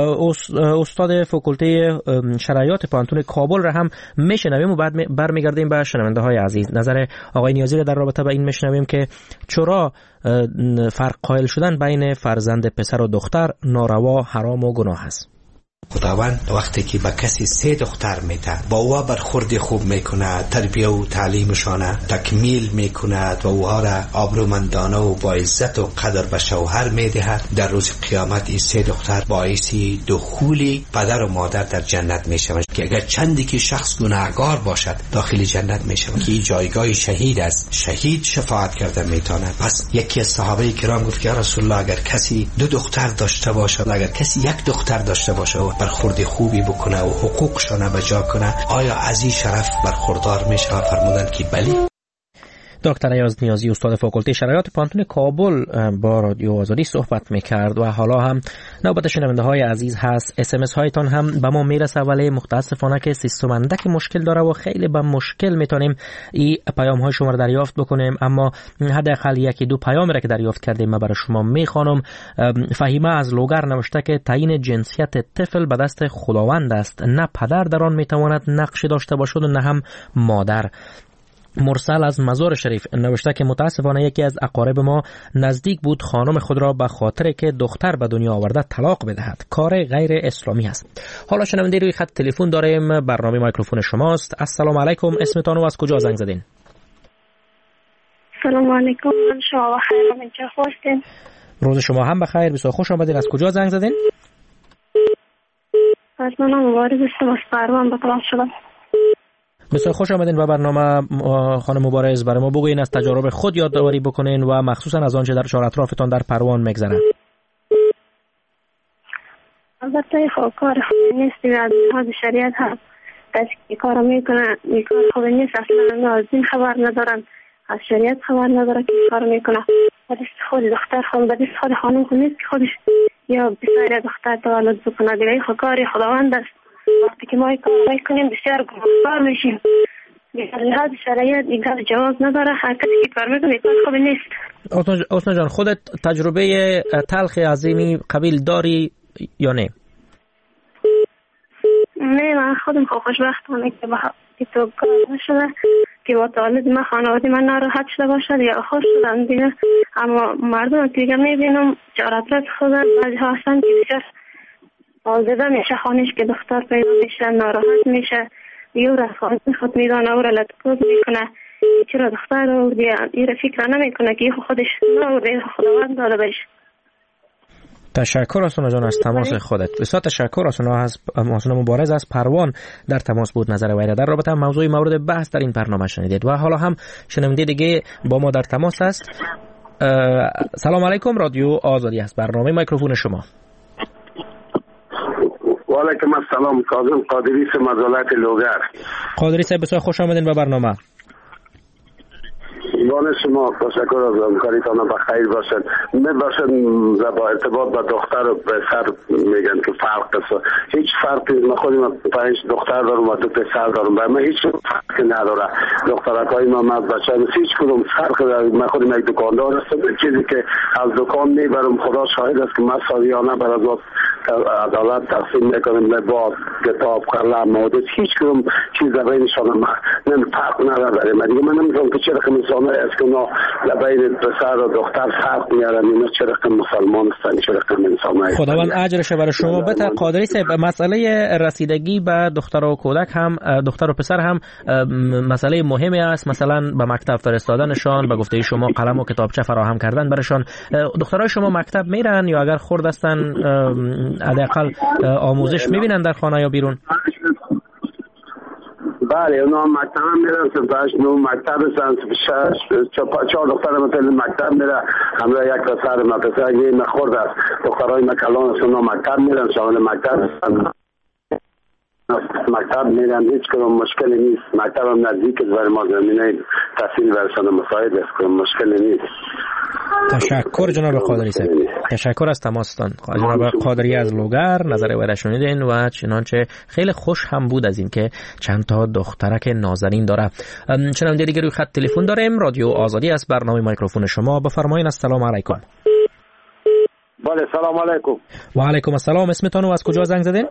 استاد فاکولته شرعیات پانتون کابل را هم میشنویم و بعد برمیگردیم به شنونده های عزیز. نظر آقای نیازی را در رابطه با این میشنویم که چرا فرق قائل شدن بین فرزند پسر و دختر ناروا، حرام و گناه است. خداوند وقتی که به کسی 3 دختر میده با او برخورد خوب میکنه، تربیه و تعلیمشانه تکمیل میکند و اوها را آبرومندانه و با عزت و قدر به شوهر میدهد، در روز قیامت این 3 دختر باعث دخول پدر و مادر در جنت میشوند که اگر چندی که شخص گناهکار باشد داخل جنت میشود که جایگاه شهید است، شهید شفاعت کرده میتواند. پس یکی از صحابه کرام گفت که رسول الله اگر کسی 2 دختر داشته باشد، اگر کسی 1 دختر داشته باشه و برخورد خوبی بکنه و حقوقشان را بجا کنه، آیا از این شرف برخوردار میشه؟ فرمودند که بله. دکتر ایاز نیازی استاد فاکولته شرایط پانتون کابل با رادیو آزادی صحبت میکرد و حالا هم نوبت شنونده های عزیز هست. SMS هایتان هم به ما میرسه ولی متاسفانه که سیستم اندک مشکل داره و خیلی به مشکل میتونیم این پیام های شما رو دریافت بکنیم، اما حداقل 1-2 پیام را که دریافت کردیم من برای شما میخوانم. فهیمه از لوگر نوشته که تعیین جنسیت طفل به دست خداوند است، نه پدر در آن میتواند نقش داشته باشد و نه هم مادر. مرسل از مزار شریف نوشته که متاسفانه یکی از اقارب ما نزدیک بود خانم خود را به خاطر که دختر به دنیا آورده طلاق بدهد، کار غیر اسلامی است. حالا شنونده روی خط تلفن داریم، برنامه مایکروفون شماست. السلام علیکم، اسمتان و از کجا زنگ زدین؟ سلام علیکم، شما بخیر، من چه خوشتین؟ روز شما هم بخیر، بسیار خوش آمدین. از کجا زنگ زدین؟ از من مبارز هستم، از پروان به طرف شدم. بسیار خوش آمدین و برنامه خانم مبارز برای ما بگوین، از تجارب خود یادآوری بکنین و مخصوصا از آنچه در چهار اطرافتان در پروان میگذره. البته خب کار خوبی نیست، از لحاظ شریعت هم کسی که کار میکنه این کار خوبی نیست، اصلا از دین خبر ندارن، از شریعت خبر نداره که کار میکنه. ولی خود دختر خود بدیش خود خانم خود نیست که خودش یا بسیار دختر تولد بکنه، دیگه خود کاری خداوند است. وقتی که ما کار میکنیم بسیار گناهکار میشیم، لحاظ شرایط این کار جواز نداره، هر کسی که کار میکنه کار خوبی نیست. حسنا جان، خودت تجربه تلخ از این قبیل داری یا نه؟ نه، من خودم خوشبختانه که تو کار نشده که با تولد من خانواده من ناراحت شده باشد یا خوش شدن دیگه، اما مردم دیگه میبینم چهارت خودن بعضی ها هستن که بسیار آزده میشه، خانش که دختر پیدا میشه ناراحت میشه، یه را خانه خود میدانه او را لطفوز میکنه، چرا دختر رو این را فکر نمیکنه که خودش نورده خداوند داده بشه. تشکر حسنا جان از تماس خودت. بسیار تشکر. حسنا مبارز از پروان در تماس بود. نظر وی در رابطه هم موضوع مورد بحث در این برنامه شنیدید و حالا هم شنونده دیگه با ما در تماس است. سلام علیکم، رادیو آزادی است، برنامه مایکروفون شما. و علیکم السلام، کاظم قادری از مزالت لوگر. قادری صاحب بسیار خوش آمدین به برنامه. بان شما تشکر از همکاریتان، بخیر باشد. میباشد با ارتباط با دختر و پسر میگن که فرق است، هیچ فرقی من خودم 5 دختر دارم و 2 پسر دارم، برای من هیچ فرقی نداره. دخترکای من بچه‌ام هیچ کدوم فرق نداره. من خودم یک دکاندار هستم، چیزی که از دکان میبرم خدا شاهد است که من سالیانه بر از عدالت تقسیم میکنم، لباس، کتاب، قلم، مادر، هیچ کدوم چیز در بینشان من فرق نداره. من دیگه من نمی‌فهمم که چرا انسان است که اونا لبین پسر و دختر فرق میارن، اینا چرا که مسلمان هستن، چرا که انسان هستن. خداوند اجرش برای شما بده. قادری صاحب، مسئله رسیدگی به دختر و کودک هم، دختر و پسر هم مسئله مهمی است. مثلا به مکتب فرستادنشان، به گفته شما قلم و کتابچه فراهم کردن برشان. دخترای شما مکتب میرن یا اگر خرد هستن حداقل آموزش میبینن در خانه یا بیرون؟ بله، اونا مکتب میرن، سپاش نو مکتب هستن، 4 دختر مثلا مکتب میره، همراه یک پسر مدرسه یه مخورد است. دخترای مکلان هستن، اونا مکتب میرن، شامل مکتب هستن، مکتب میرن، هیچ کدوم مشکلی نیست. مکتب هم نزدیک است، برای ما زمینه تحصیل برشان مساعد است، که مشکلی نیست. تشکر جناب قادری صاحب، تشکر از تماستان. جناب قادری از لوگر نظر وی شنیدین و چنانچه خیلی خوش هم بود از این که چند تا دخترک نازنین داره. چنانچه دیگه روی خط تلفن داریم. رادیو آزادی است، برنامه مایکروفون شما، بفرمایید. السلام علیکم. بله، سلام علیکم. و علیکم السلام. اسمتون و از کجا زنگ زدین؟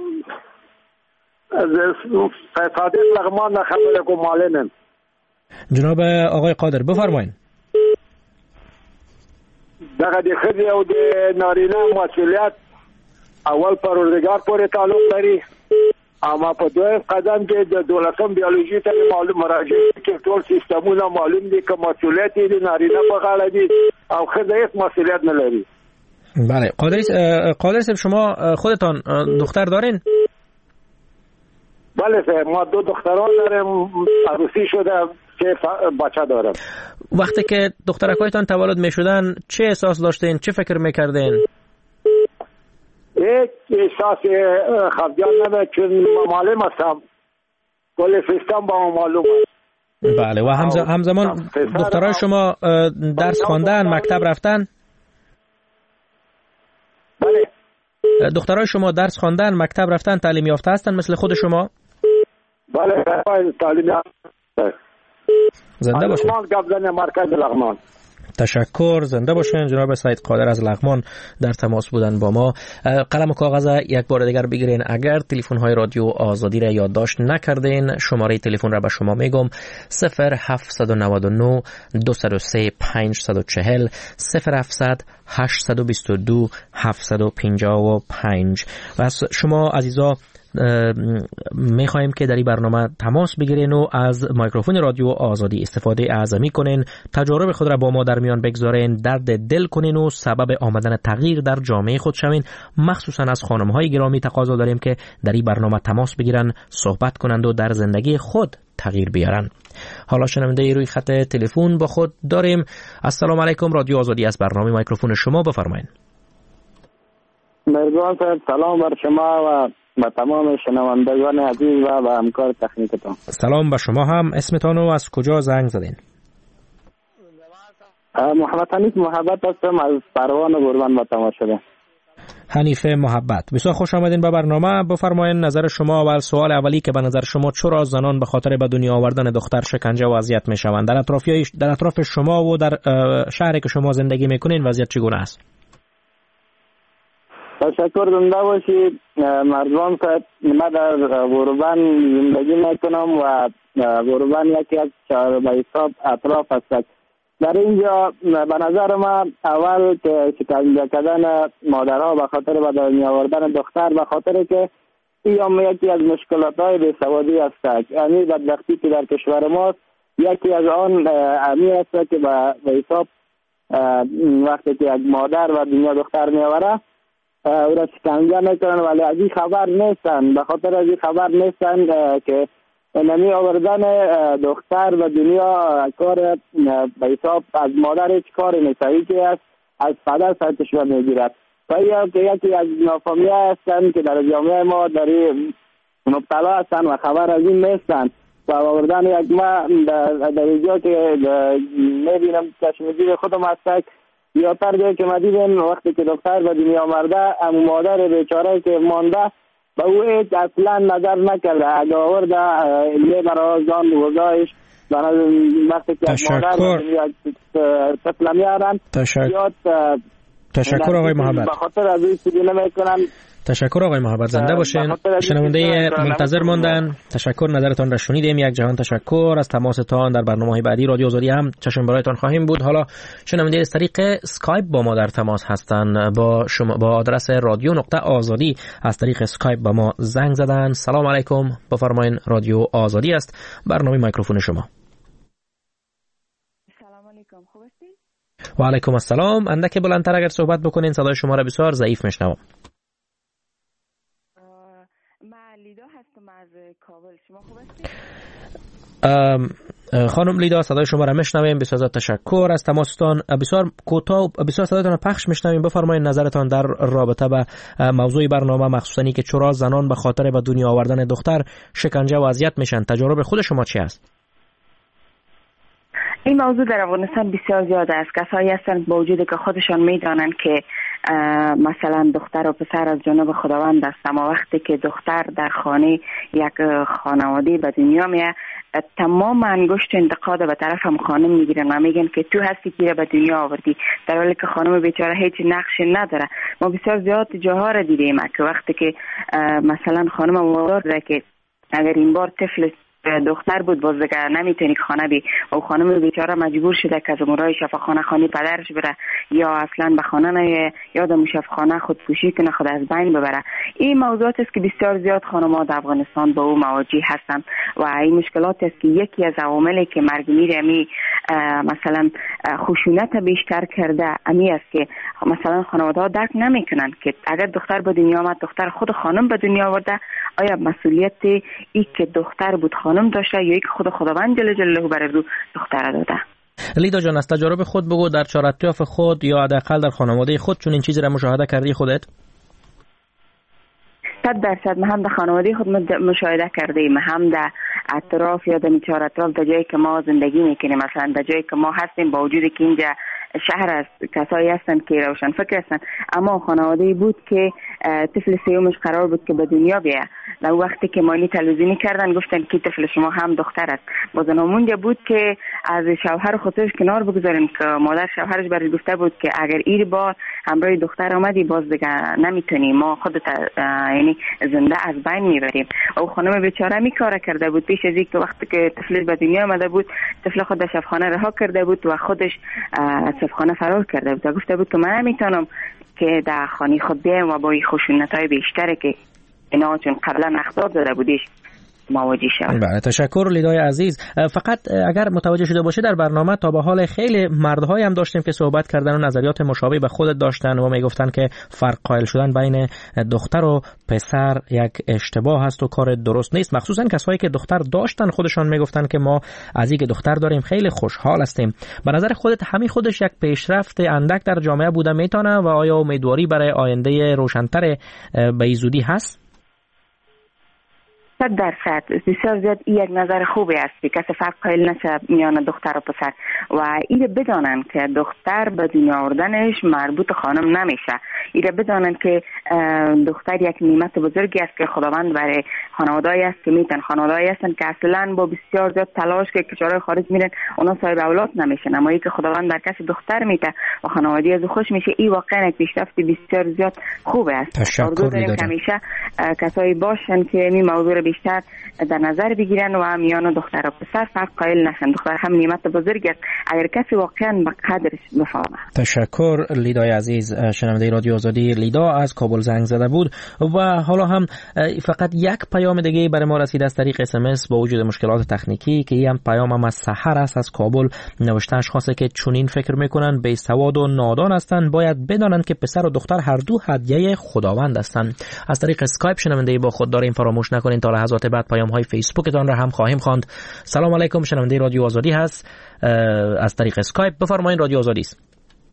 از صادق لغمان خبر کو معلم. جناب آقای قادر بفرمایید. دغه د خدي او د نارینه مسؤلیت اول پروردگار پورې تعلق لري، اما په دویم قدم کې د دولتم بیولوژي ته معلوم مراجعه کې ټول سیستمونه معلوم دي که مسئولیت دي نارینه په غاړه دي او ښځه هیڅ مسئولیت نه لري. بله قادر صاحب شما خودتان دختر دارین؟ بله صاحب ما 2 دختران دارم، عروسی شده که بچه دارم. وقتی که دخترکایتان تولد می شدن چه احساس داشتین؟ چه فکر میکردین؟ یک احساس خفگان نبود چون معلم هستم، کل سیستم با ما معلوم است. بله و همزمان دخترای شما درس خواندن، مکتب رفتن؟ بله. دخترای شما درس خواندن، مکتب رفتن، تعلیم یافته هستن مثل خود شما؟ بله تعلیم یافته. زنده باشین. مرکز لغمان. تشکر، زنده باشین. جناب سعید قادر از لغمان در تماس بودن با ما. قلم و کاغذ یک بار دیگر بگیرین. اگر تلفن های رادیو آزادی را یادداشت نکردین شماره تلفن را به شما میگم 0799 203 540 0700 822 755. و شما عزیزا میخواهیم که در این برنامه تماس بگیرین و از میکروفون رادیو آزادی استفاده اعظمی کنین، تجارب خود را با ما در میان بگذارین، درد دل کنین و سبب آمدن تغییر در جامعه خود شوین. مخصوصا از خانم‌های گرامی تقاضا داریم که در این برنامه تماس بگیرن، صحبت کنند و در زندگی خود تغییر بیارن. حالا شنونده روی خط تلفن با خود داریم. السلام علیکم، رادیو آزادی از برنامه میکروفون شما، بفرمایید. مرگان صاحب سلام بر شما و با تمام شنوندگان عزیز و با همکار تکنیکتان. سلام به شما هم. اسمتان و از کجا زنگ زدین؟ محمد حنیف محبت هستم از پروان قربان با تماس شده. حنیف محبت، بسیار خوش آمدین به برنامه. بفرمایید نظر شما و سوال اولی که به نظر شما چرا زنان به خاطر به دنیا آوردن دختر شکنجه و اذیت میشوند؟ در اطراف شما و در شهری که شما زندگی میکنین وضعیت چگونه است؟ تشکر، زنده باشید. مرزبان صاحب، من در غربان زندگی میکنم و غربان یکی از به حساب اطراف است. در اینجا به نظر من اول که شکنجه کردن مادرها به خاطر به دنیا آوردن دختر به خاطر که این یکی از مشکلات‌های بیسوادی است. یعنی بدبختی که در کشور ما یکی از آن امی است که به حساب وقتی که یک مادر و دنیا دختر میآوره او را شکنجه میکنن، ولی از این خبر نیستن. به خاطر از این خبر نیستن که نمی آوردن دختر و دنیا کار به حساب از مادر هیچ کاری نیست، که از پدر سرچشمه میگیرد. و یا که یکی از نافهمیه هستن که در جامعه ما در مبتلا هستن و خبر از این نیستن و آوردن یک ما در اینجا که میبینم کشمیدی خودم هستک یا تر که ما دیدیم وقتی که دختر به دنیا آورده اما مادر بیچاره که مانده به او هیچ اصلا نظر نکرده، اگه آورده برای جان وضعش وقتی که مادر به دنیا طفل میارن. تشکر آقای محبت. به خاطر از این سیدی نمیکنن. تشکر آقای محبت، زنده باشین. شنونده منتظر ماندن. تشکر، نظرتان را شنیدیم. یک جهان تشکر از تماستان. در برنامه‌های بعدی رادیو آزادی هم چشم برایتان خواهیم بود. حالا شنونده از طریق اسکایپ با ما در تماس هستند. با شما با آدرس radio.azadi از طریق اسکایپ با ما زنگ زدن. سلام علیکم، بفرمایید. رادیو آزادی است، برنامه میکروفون شما. سلام علیکم، خوب هستین؟ و علیکم السلام. اندک بلندتر اگر صحبت بکنین، صدای شما را بسیار ضعیف میشنوم. لیدا هستم از کابل. شما خوب هستید؟ خانم لیدا، صدای شما را میشنویم. بسیار تشکر از تماستان. بسیار کوتاه بسیار صدایتان را پخش میشنویم. بفرمایید نظرتان در رابطه با موضوع برنامه، مخصوصا که چرا زنان به خاطر به دنیا آوردن دختر شکنجه و اذیت میشن. تجارب خود شما چی است؟ این موضوع در افغانستان بسیار زیاد است. کسایی هستند با وجودی که خودشان میدانند که مثلا دختر و پسر از جانب خداوند است، اما وقتی که دختر در خانه یک خانواده به دنیا میاد تمام انگشت انتقاد به طرف هم خانم میگیرن و میگن که تو هستی که به دنیا آوردی، در حالی که خانم بیچاره هیچ نقشی نداره. ما بسیار زیاد جاها را دیدیم که وقتی که مثلا خانم وادار داره که اگر این بار طفل دختر بود، باز دیگه نمیتونی خانه بی و خانم بیچاره مجبور شده که از امورای شفاخانه خانی پدرش بره یا اصلا به خانه نیه یا در شفاخانه خودکشی کنه، خود از بین ببره. این موضوعات است که بسیار زیاد خانم‌ها در افغانستان با او مواجه هستند و این مشکلات است که یکی از عواملی که مرگ میر مثلا خشونت بیشتر کرده امی است که مثلا خانواده‌ها درک نمیکنن که اگر دختر به دنیا آمد، دختر خود خانم به دنیا آورده، آیا مسئولیت ای که دختر بود خانم داشته یا ای که خود خداوند جل جلاله برای رو دختر داده؟ لیدا جان، از تجارب خود بگو، در چهار اطراف خود یا حداقل در خانواده خود چون این چیزی را مشاهده کردی خودت؟ 100% ما هم در خانواده خود مشاهده کردیم، هم در اطراف یا در چهار اطراف در جایی که ما زندگی میکنیم، مثلا در جایی که ما هستیم با وجود که اینجا شهر است، کسایی هستن که روشن فکر هستن، اما خانواده بود که طفل سیومش قرار بود که به دنیا بیه. در وقتی که مانی تلویزیونی کردن گفتن که طفل شما هم دختر است، بازن همونجا بود که از شوهر خودش کنار بگذاریم که مادر شوهرش برای گفته بود که اگر این بار همراه دختر آمدی باز دیگه نمیتونی، ما خودت یعنی زنده از بین میبریم. او خانم بیچاره میکاره کرده بود، پیش از اینکه وقتی که طفلش به دنیا آمده بود طفل خود در شفاخانه رها کرده بود و خودش از شفاخانه فرار کرده بود. گفته بود که من نمیتونم که در خانه خود بیام و با این خشونت‌های بیشتره که اینا چون قبلا اخطار داده بودیش مواجه شد. بله، تشکر لیدای عزیز. فقط اگر متوجه شده باشه در برنامه تا به حال خیلی مردهایی هم داشتیم که صحبت کردن و نظریات مشابه به خودت داشتن و میگفتن که فرق قائل شدن بین دختر و پسر یک اشتباه هست و کار درست نیست، مخصوصا کسایی که دختر داشتن خودشان میگفتن که ما از اینکه دختر داریم خیلی خوشحال هستیم. به نظر خودت همین خودش یک پیشرفت اندک در جامعه بوده میتونه و آیا امیدواری برای آینده روشن‌تر به این زودی هست؟ 100% بسیار زیاد این یک نظر خوبی است که کسی فرق قائل نشه میان دختر و پسر و این بدانن که دختر به دنیا آوردنش مربوط خانم نمیشه. این بدانن که دختر یک نعمت بزرگی است که خداوند برای خانواده‌ای است که میتن، خانواده‌ای هستن که اصلا با بسیار زیاد تلاش که کشورهای خارج میرن اونا صاحب اولاد نمیشن، اما این که خداوند در کس دختر میته و خانوادگی از خوش میشه، این واقعا یک پیشرفت بسیار زیاد خوبه است. اردو داریم که همیشه کسایی باشن که این موضوع بیشتر در نظر بگیرن و میان دختر و پسر فرق قائل نشن. دختر هم نعمت بزرگی است اگر کسی واقعا به قدرش بفهمه. تشکر لیدای عزیز. شنونده رادیو آزادی لیدا از کابل زنگ زده بود و حالا هم فقط یک پیام دیگه برای ما رسید از طریق SMS با وجود مشکلات تکنیکی که این پیام هم از سحر است از کابل. نوشته اشخاصی که چنین فکر میکنن بی سواد و نادان هستند باید بدانند که پسر و دختر هر دو هدیه خداوند هستند. از طریق اسکایپ شنونده با خود داریم، فراموش نکنین تا لحظات بعد پیام‌های فیسبوکتان را هم خواهیم خواند. سلام علیکم، شنونده رادیو آزادی هست از طریق اسکایپ، بفرمایید. رادیو آزادی است.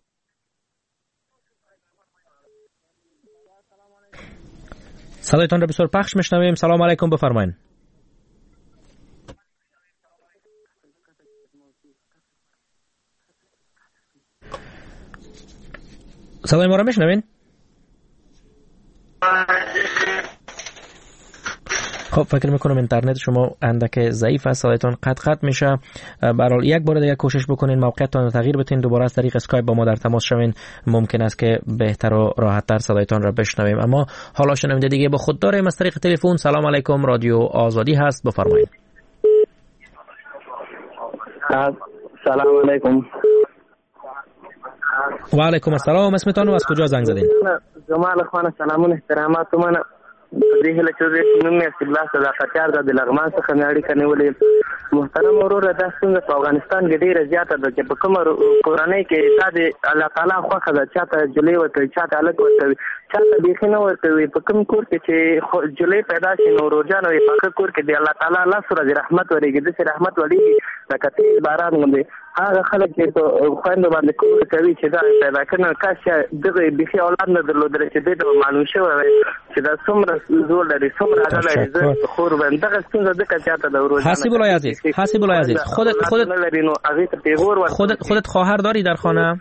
صدایتان را بسیار پخش میشنویم. سلام علیکم، بفرمایید. صدای ما را میشنوین؟ خب فکر میکنم اینترنت شما اندک ضعیف است، صدایتان قطع میشه. به هر حال یک بار دیگه کوشش بکنین موقعیتتان رو تغییر بدین، دوباره از طریق اسکایپ با ما در تماس شوین، ممکن است که بهتر و راحت‌تر صدایتان را بشنویم. اما حالا شنونده دیگه با خود داریم از طریق تلفن. سلام علیکم، رادیو آزادی هست، بفرمایید. سلام علیکم. و علیکم السلام، اسمتان و از کجا زنگ زدین؟ جمال خان سلامون احترامات من دې هله چې نوم یې استبلاس صداقتیار د لغمان څخه مې اړیکه نیولې. محترم وروره دا څنګه په افغانستان کې ډېره زیاته ده چې په کومه کورنۍ کې تا د الله تعالی خوښه ده، چاته جلۍ ورکوي، چاته هلک ورکوي، چاته بیخي نه ورکوي. په کوم کور کې چې جلۍ پیدا شي نو روزانه وي پاکه کور کې د الله تعالی الله سره رحمت ورېږي، داسې رحمت ورېږي لکه تېز باران غوندې. هغه خلک چې په خویندو باندې کور کوي چې دا پیدا کړنه کاش دغه بیخي اولاد نه درلودل چې دې ته معلوم شوی وای چې دا څومره زور لري، څومره عدالت لري. خور باندې دغه څنګه د کچاته د روزانه حسیب الله عزیز، حسیب الله عزیز، خودت خواهر داری در خانه؟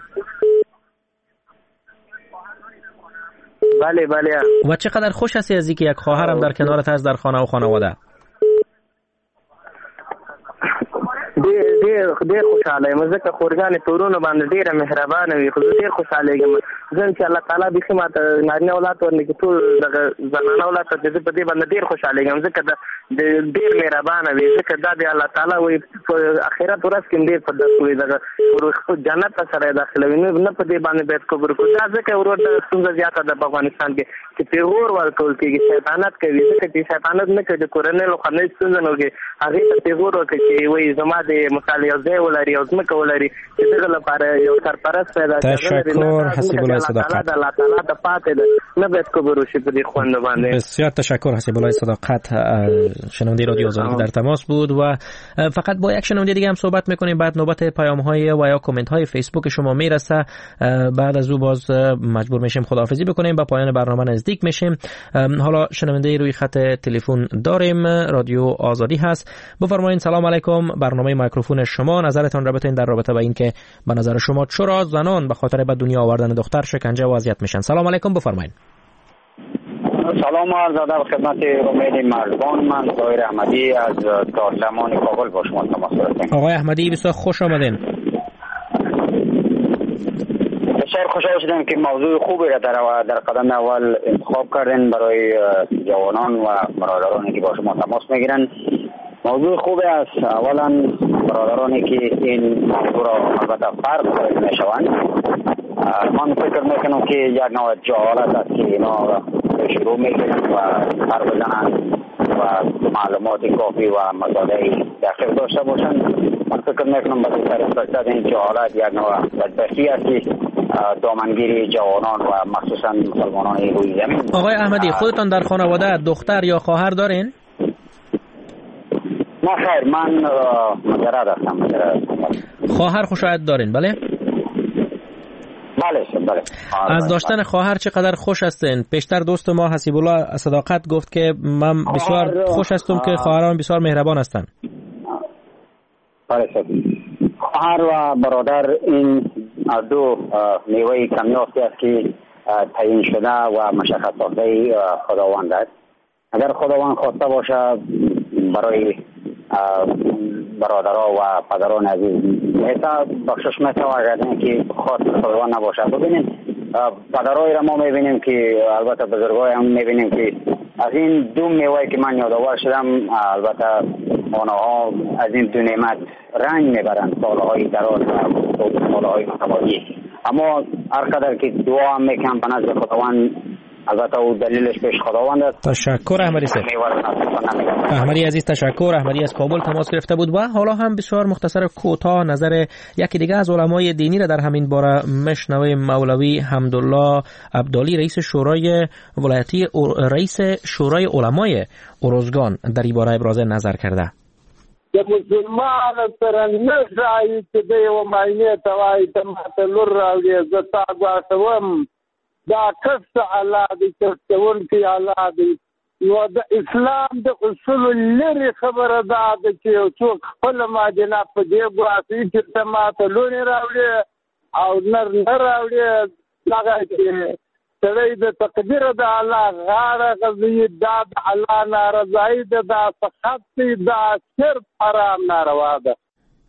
بله بله. و چقدر خوش هستی از اینکه یک خواهرم در کنارت هست در خانه و خانواده؟ ډېر خوشاله یم ځکه خورګانې تورونه باندې ډېره مهربانه وي خو ډېر خوشحالېږم زه چې الله تعالی بیخي ماته نارینه اولاد ورنکړي ټول دغه زنانه اولاد ته زه په دې باندې ډېر خوشحالېږم ځکه د ډېر مهربانه وي ځکه دا د الله تعالی وایي په آخرت ورځ کې ډېر په داسې وي دغه جنت ته سره یې داخلوي نه په دې باندې باید کبر وکړو دا ځکه ورور د ستونزه زیاته ده په افغانستان کې چې پیغور ورکول کېږي شیطانت کوي ځکه چې شیطانت نه کوي د کورنۍ له خوا نه ستونزه نه وکړي هغې ته پیغور ورکړي چې وایي زما د مثال یو ځای ولري یو ځمکه ولري چې دغه لپاره یو سرپرست پیدا تشکر حسیب الله صداقت الله تعالی ته پاتې ده نه باید کبر وشي په دې خوند باندې. بسیار تشکر حسیب الله صداقت شنونده رادیو آزادی در تماس بود و فقط با یک شنونده دیگه هم صحبت میکنیم بعد نوبت پیام های و یا کامنت های فیسبوک شما میرسه بعد از او باز مجبور میشیم خداحافظی بکنیم با پایان برنامه نزدیک میشیم. حالا شنونده روی خط تلفن داریم رادیو آزادی هست بفرمایید. سلام علیکم برنامه میکروفون شما نظرتان را بتین در رابطه با این که به نظر شما چرا زنان به خاطر به دنیا آوردن دختر شکنجه و اذیت میشن. سلام علیکم بفرمایید. سلام عرض ادب خدمت امید مردان من ظاهر احمدی از دارالمان کابل با شما تماس گرفتم. آقای احمدی بسیار خوش آمدین. بسیار خوشحال شدم که موضوع خوبی را در قدم اول انتخاب کردین برای جوانان و برادرانی که با شما تماس میگیرن. موضوع خوبی است. اولا برادرانی که این موضوع را البته فرق میشوند من فکر میکنم که یک نوع جهالت است که اینا شروع میکنند و سر بزنند و معلومات کافی و مطالعه دقیق داشته باشند. من فکر میکنم به طریق این جهالت یک نوع بدبختی است که دامنگیری جوانان و مخصوصا مسلمانان روی زمین. آقای احمدی خودتان در خانواده دختر یا خواهر دارین؟ نه خیر من مجرد هستم. خواهر خوشایت دارین بله؟ بله. از داشتن خواهر چقدر خوش هستین؟ پیشتر دوست ما حسیب الله صداقت گفت که من بسیار خوش هستم که خواهران بسیار مهربان هستند. بله خواهر و برادر این دو میوه کمیافتی است که تعیین شده و مشخص ساخته خداوند است. اگر خداوند خواسته باشه برای برادرها و پدران عزیز بخشش میتونه اگر که خاص خداوند نباشه. ببینید پدرهای را ما میبینیم که البته بزرگای هم میبینیم که از این دو میوه که من یادآور شدم البته آنها از این دو نعمت رنج میبرند سالهای دراز و سالهای متوالی. اما هر قدر که دعا هم میکنم به نزد خداوند البته او دلیلش پیش خداوند است. تشکر احمدی صاحب. احمدی عزیز تشکر. احمدی از کابل تماس گرفته بود و حالا هم بسیار مختصر کوتاه نظر یکی دیگه از علمای دینی را در همین باره مشنویم. مولوی حمدالله عبدالی رئیس شورای ولایتی رئیس شورای علمای ارزگان در این باره ابراز نظر کرده. د مسلمان سره نه ځای چې د یو معنی ته وایي ته ماته لور راوړې زه تا ګواښوم دا کس الله دی کوونکی الله دی. نو د اسلام د اصولو لرې خبره ده چې یو څوک خپله مادینه په دې ګواښي چې ته ماته لورې راوړې او نر نه راوړې دغه چې سړی د تقدیر د الله غاړه غځوي دا د الله نارضایي ده دا سخت دی دا صرف حرام ناروا ده.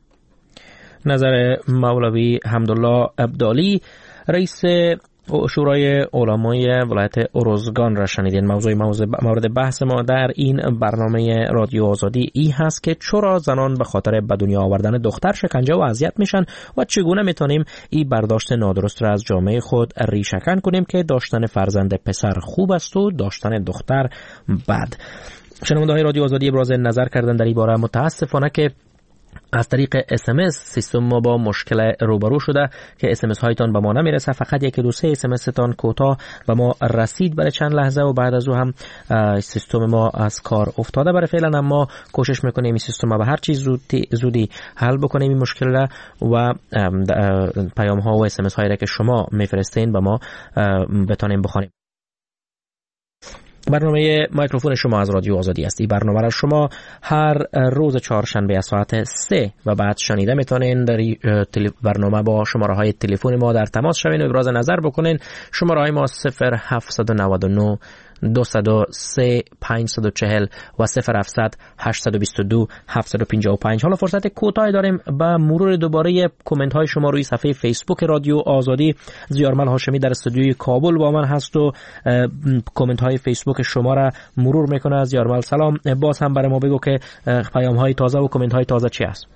نظر مولوی حمدالله عبدالی رئیس شورای علمای ولایت ارزگان را شنیدین. موضوع مورد بحث ما در این برنامه رادیو آزادی ای هست که چرا زنان به خاطر به دنیا آوردن دختر شکنجه و اذیت میشن و چگونه میتونیم این برداشت نادرست را از جامعه خود ریشه‌کن کنیم که داشتن فرزند پسر خوب است و داشتن دختر بد. شنونده‌های رادیو آزادی ابراز نظر کردن در این باره. متاسفانه که از طریق SMS سیستم ما با مشکل روبرو شده که SMS هایتان به ما نمیرسه. فقط یک دو سه SMS تان کوتاه به ما رسید برای چند لحظه و بعد از او هم سیستم ما از کار افتاده. برای فعلا اما کوشش میکنیم این سیستم به هر چیز زودی حل بکنیم این مشکل را و پیام ها و SMS هایی را که شما میفرستین به ما بتانیم بخوانیم. برنامه میکروفون شما از رادیو آزادی است. این برنامه را شما هر روز چهارشنبه از ساعت 3 و بعد شنیده میتونین. در برنامه با شماره های تلفن ما در تماس شوین و ابراز نظر بکنین. شماره های ما 0799 203 540 و 0700 822 755. حالا فرصت کوتاهی داریم به مرور دوباره کامنت های شما روی صفحه فیسبوک رادیو آزادی. زیارمل هاشمی در استودیوی کابل با من هست و کامنت های فیسبوک شما را مرور میکنه. زیارمل سلام، باز هم برای ما بگو که پیام های تازه و کامنت های تازه چی است؟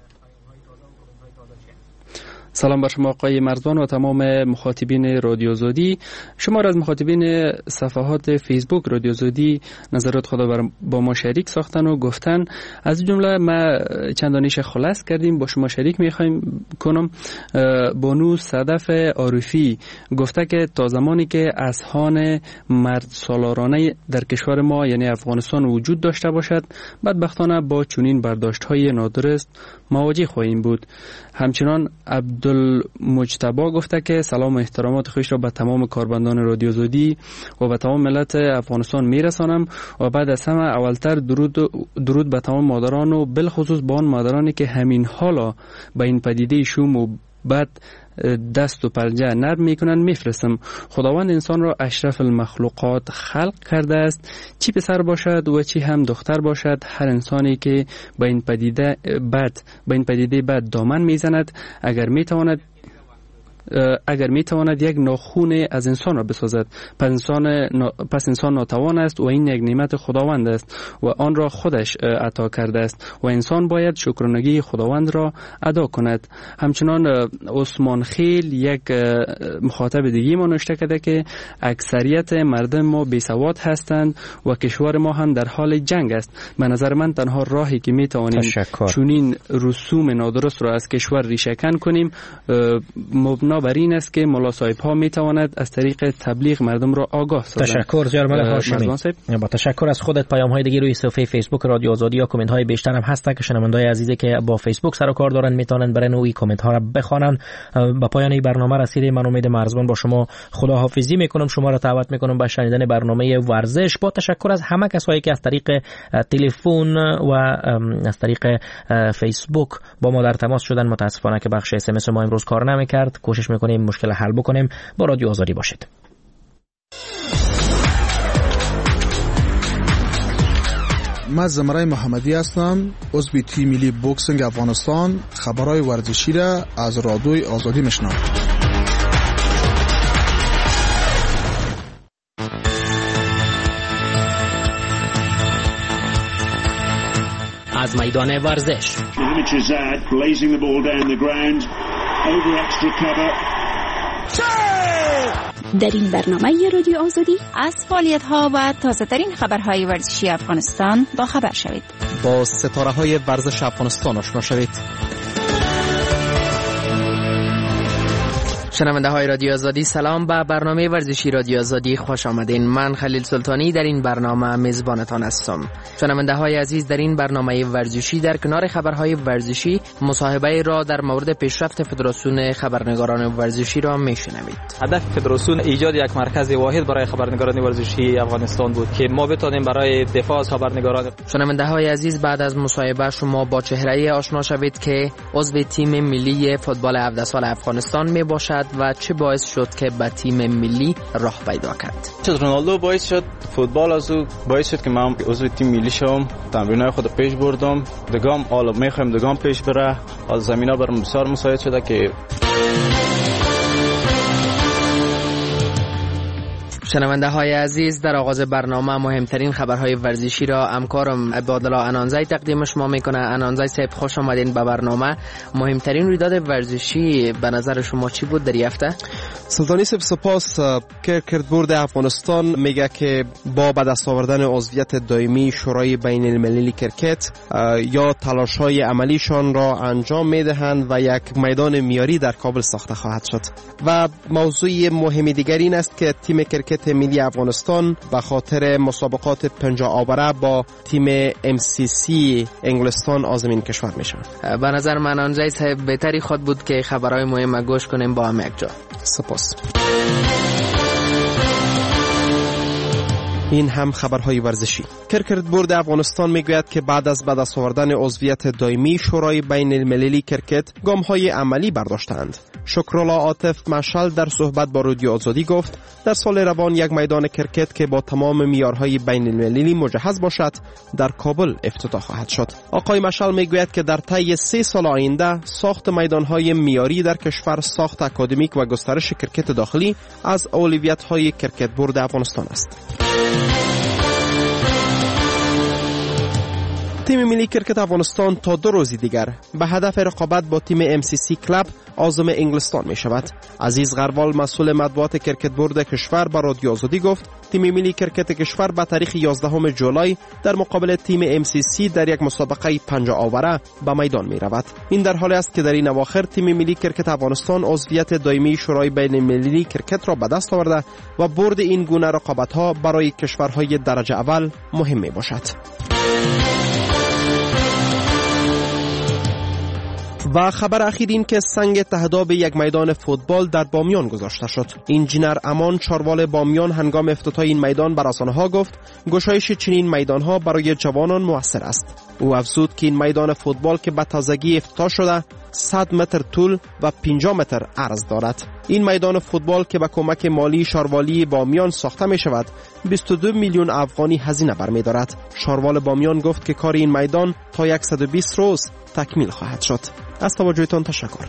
سلام بر شما آقای مرزبان و تمام مخاطبین رادیو آزادی. شما را از مخاطبین صفحات فیسبوک رادیو آزادی نظرات خود با ما شریک ساختن و گفتن. از جمله ما چندانیش خلاص کردیم با شما شریک میخوایم کنم. بانو صدف عارفی گفته که تا زمانی که اذهان مرد سالارانه در کشور ما یعنی افغانستان وجود داشته باشد، بدبختانه با چنین برداشت‌های نادرست مواجه خواهیم بود. همچنان عبدالمجتبی گفته که سلام و احترامات خویش را به تمام کارمندان رادیو آزادی و به تمام ملت افغانستان میرسانم و بعد از همه اولتر درود به تمام مادران و بالخصوص به آن مادرانی که همین حالا به این پدیده شوم و بد دست و پنجه نرم میکنن میفرستم. خداوند انسان را اشرف المخلوقات خلق کرده است، چی پسر باشد و چی هم دختر باشد. هر انسانی که به این پدیده بد دامن میزند اگر میتواند یک ناخون از انسان را بسازد، پس انسان ناتوان است و این یک نعمت خداوند است و آن را خودش عطا کرده است و انسان باید شکرانگی خداوند را ادا کند. همچنان عثمان خیل یک مخاطب دیگه ما نوشته کرده که اکثریت مردم ما بیسواد هستند و کشور ما هم در حال جنگ است. به نظر من تنها راهی که میتوانیم چنین رسوم نادرست را از کشور ریشه‌کن کنیم مبنا بر این است که ملا صاحب ها می تواند از طریق تبلیغ مردم را آگاه سازند. تشکر زیارمل هاشمی. با تشکر از خودت. پیام های دیگه روی صفحه فیسبوک رادیو آزادی یا کامنت های بیشتر هم هست که شنوندای عزیزی که با فیسبوک سر و کار دارن میتونن برای نوعی کامنت ها را بخوانن. با پایان این برنامه رسیدیم. من امید مرزبان با شما خداحافظی میکنم. شما را دعوت میکنم به شنیدن برنامه ورزش. با تشکر از همه کسایی که از طریق تلفن و از طریق فیسبوک با ما در تماس شدن. متاسفانه که بخش اس ام اس ما امروز کار نمیکرد. کوشش میکنیم مشکل حل بکنیم. با رادیو آزادی باشید. من زمرای محمدی هستم، عضو تیم ملی بوکسینگ افغانستان. خبرهای ورزشی را از رادیوی آزادی میشنوم. از میدان ورزش در این برنامه رادیو آزادی از فعالیت‌ها و تازه‌ترین خبرهای ورزشی افغانستان با خبر شوید. با ستاره‌های ورزش افغانستان آشنا شوید. شنونده های رادیو آزادی سلام. به برنامه ورزشی رادیو آزادی خوش آمدین. من خلیل سلطانی در این برنامه میزبانتان هستم. شنونده های عزیز، در این برنامه ورزشی در کنار خبرهای ورزشی مصاحبه را در مورد پیشرفت فدراسیون خبرنگاران ورزشی را میشنوید. هدف فدراسیون ایجاد یک مرکز واحد برای خبرنگاران ورزشی افغانستان بود که ما بتوانیم برای دفاع از خبرنگاران. شنونده های عزیز، بعد از مصاحبه شما با چهره آشنا شوید که عضو تیم ملی فوتبال 17 سال افغانستان می باشد و چه باعث شد که به تیم ملی راه پیدا کرد. رونالدو باعث شد، فوتبال از او باعث شد که من عضو تیم ملی شوم. تمرینای خود پیش بردم. دگام حالا میخوایم دگام پیش بره. از زمینا برام بسیار مساعد شده که شنونده های عزیز، در آغاز برنامه مهمترین خبرهای ورزشی را همکارم عبادالله انانزی تقدیم شما میکنه. انانزی صاحب خوش آمدین به برنامه. مهمترین رویداد ورزشی به نظر شما چی بود در این هفته؟ سلطانی صاحب سپاس. کرکټ افغانستان میگه که با به دست آوردن عضویت دائمی شورای بین المللی کرکت یا تلاش‌های عملیشان را انجام میدهند و یک میدان معیاری در کابل ساخته خواهد شد. و موضوع مهم دیگر این است که تیم کرکت ملی افغانستان به خاطر مسابقات 50 آوره با تیم MCC انگلستان آزمین کشور میشن. به نظر من آنجای صاحب بهتری خود بود که خبرهای مهم گوش کنیم با هم یک جا. سپاس. این هم خبرهای ورزشی. کرکت بورد افغانستان میگوید که بعد از به دست آوردن عضویت دائمی شورای بین المللی کرکت گام‌های عملی برداشتند. شکرالله عاطف مشعل در صحبت با رادیو آزادی گفت در سال روان یک میدان کرکت که با تمام معیارهای بین المللی مجهز باشد در کابل افتتاح خواهد شد. آقای مشعل میگوید که در طی 3 سال آینده ساخت میدانهای معیاری در کشور ساخت اکادمیک و گسترش کرکت داخلی از اولویت‌های کرکت بورد افغانستان است. تیم ملی کرکت افغانستان تا 2 روز دیگر به هدف رقابت با تیم MCC کلاب عازم انگلستان می شود. عزیز غروال مسئول مطبوعات کرکت بورد کشور به رادیو آزادی گفت تیم ملی کرکت کشور به تاریخ 11 جولای در مقابل تیم MCC در یک مسابقه 50 آوره به میدان می رود. این در حالی است که در این اواخر تیم ملی کرکت افغانستان عضویت دائمی شورای بین المللی کرکت را به دست آورده و برد این گونه رقابت ها برای کشورهای درجه اول مهم می باشد. و خبر اخیر این که سنگ تهداب یک میدان فوتبال در بامیان گذاشته شد. انجینر امان چاروال بامیان هنگام افتتاح این میدان بر رسانه‌ها گفت گشایش چنین میدان‌ها برای جوانان مؤثر است. او افزود که این میدان فوتبال که به تازگی افتتاح شده 100 متر طول و 50 متر عرض دارد. این میدان فوتبال که با کمک مالی شاروالی بامیان ساخته می شود 22 میلیون افغانی هزینه برمی دارد. شاروال بامیان گفت که کار این میدان تا 120 روز تکمیل خواهد شد. از توجهتان تشکر.